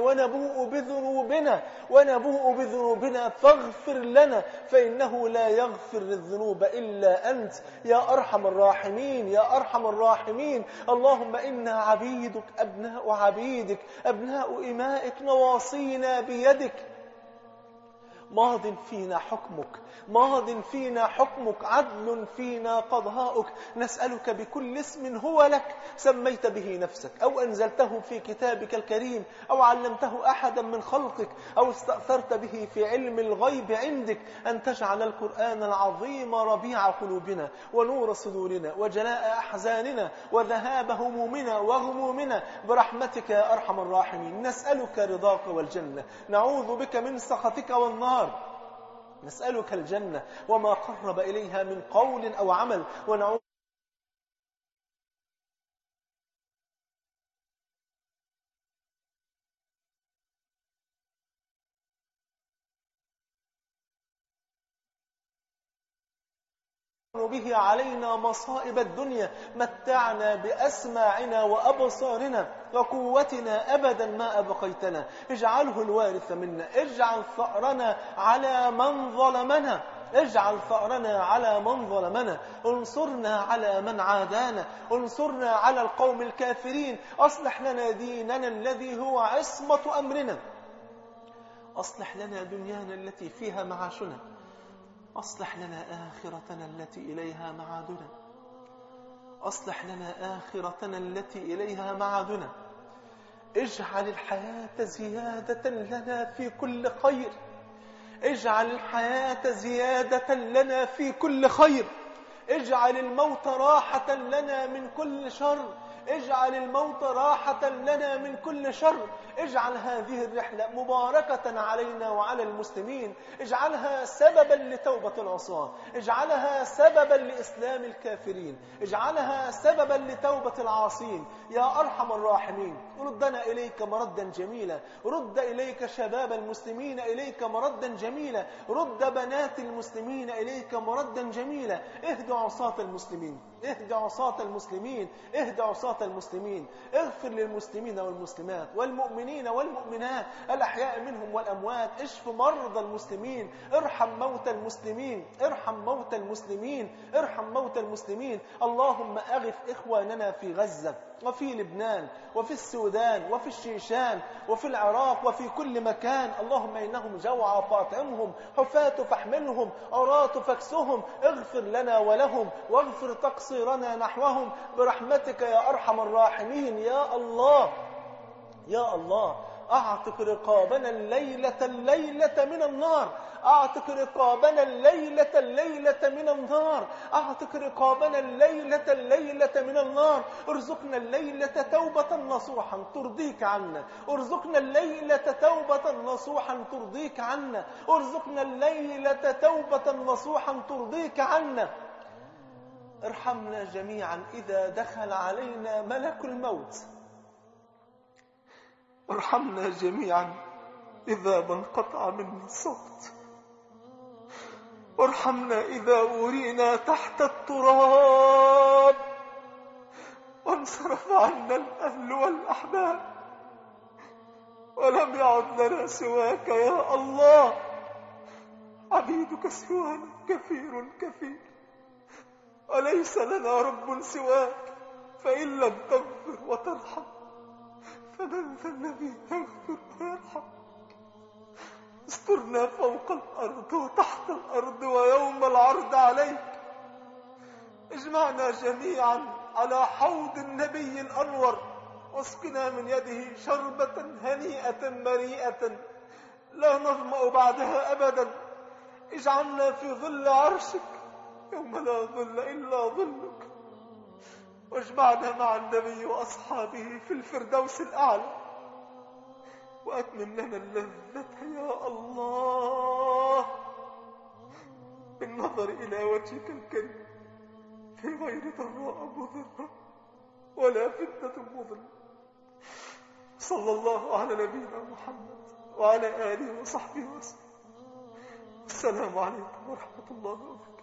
Speaker 2: ونبوء بذنوبنا فاغفر لنا، فإنه لا يغفر الذنوب إلا أنت يا أرحم الراحمين، يا أرحم الراحمين. اللهم إنا عبيدك، أبناء عبيدك، أبناء إمائك، نواصينا بيدك، ماض فينا حكمك، ماض فينا حكمك، عدل فينا قضاؤك. نسألك بكل اسم هو لك سميت به نفسك، أو أنزلته في كتابك الكريم، أو علمته أحدا من خلقك، أو استأثرت به في علم الغيب عندك، أن تجعل القرآن العظيم ربيع قلوبنا، ونور صدورنا، وجلاء أحزاننا، وذهاب همومنا وغمومنا، برحمتك يا أرحم الراحمين. نسألك رضاك والجنة، نعوذ بك من سخطك والنار. نسألك الجنة وما قرب إليها من قول أو عمل، ونعوذ به علينا مصائب الدنيا. متعنا بأسماعنا وأبصارنا وقوتنا أبدا ما أبقيتنا، اجعله الوارث منا، اجعل ثأرنا على من ظلمنا، اجعل ثأرنا على من ظلمنا، انصرنا على من عادانا، انصرنا على القوم الكافرين. أصلح لنا ديننا الذي هو عصمة أمرنا، أصلح لنا دنيانا التي فيها معاشنا، أصلح لنا آخرتنا التي إليها معادنا، أصلح لنا آخرتنا التي إليها معادنا. اجعل الحياة زيادة لنا في كل خير، اجعل الحياة زيادة لنا في كل خير، اجعل الموت راحة لنا من كل شر، اجعل الموت راحة لنا من كل شر. اجعل هذه الرحلة مباركة علينا وعلى المسلمين، اجعلها سببا لتوبة العصاة، اجعلها سببا لإسلام الكافرين، اجعلها سببا لتوبة العاصين يا أرحم الراحمين. ردنا إليك مردا جميلا، رد إليك شباب المسلمين إليك مردا جميلا، رد بنات المسلمين إليك مردا جميلا. اهد عصاة المسلمين، اهد عصاة المسلمين، اهد عصاة المسلمين. اغفر للمسلمين والمسلمات والمؤمنين والمؤمنات الأحياء منهم والأموات. اشف مرضى المسلمين، ارحم موتى المسلمين، ارحم موتى المسلمين، ارحم موتى المسلمين. اللهم أغث إخواننا في غزة وفي لبنان وفي السودان وفي الشيشان وفي العراق وفي كل مكان. اللهم إنهم جوعى فاطعمهم، حفاة فاحملهم، عراة فاكسهم. اغفر لنا ولهم، واغفر تقصيرنا نحوهم برحمتك يا أرحم الراحمين. يا الله، يا الله، أعتق رقابنا الليلة من النار، أعتق رقابنا الليلة من النار، أعتق رقابنا الليلة من النار. ارزقنا الليلة توبة نصوحا ترضيك عنا، ارزقنا الليلة توبة نصوحا ترضيك عنا، ارزقنا الليلة توبة نصوحا ترضيك عنا. ارحمنا جميعا إذا دخل علينا ملك الموت، ارحمنا جميعا إذا ما انقطع منا الصوت، ارحمنا إذا أورينا تحت التراب وانصرف عنا الأهل والأحباب ولم يعد لنا سواك يا الله. عبيدك سوانا كثير كثير، وليس لنا رب سواك، فإن لم تغفر وترحم فمن ذا الذي يغفر ويرحم؟
Speaker 5: استرنا فوق الأرض وتحت الأرض ويوم العرض عليك. اجمعنا جميعا على حوض النبي الأنور، واسقنا من يده شربة هنيئة مريئة لا نظمأ بعدها أبدا. اجعلنا في ظل عرشك يوم لا ظل إلا ظلك، واجمعنا مع النبي وأصحابه في الفردوس الأعلى، وأتمم لنا اللذة يا الله بالنظر إلى وجهك الكريم في غير ضراء مضرة ولا فتنة مضلة. صلى الله على نبينا محمد وعلى آله وصحبه وسلم. السلام عليكم ورحمة الله وبركاته.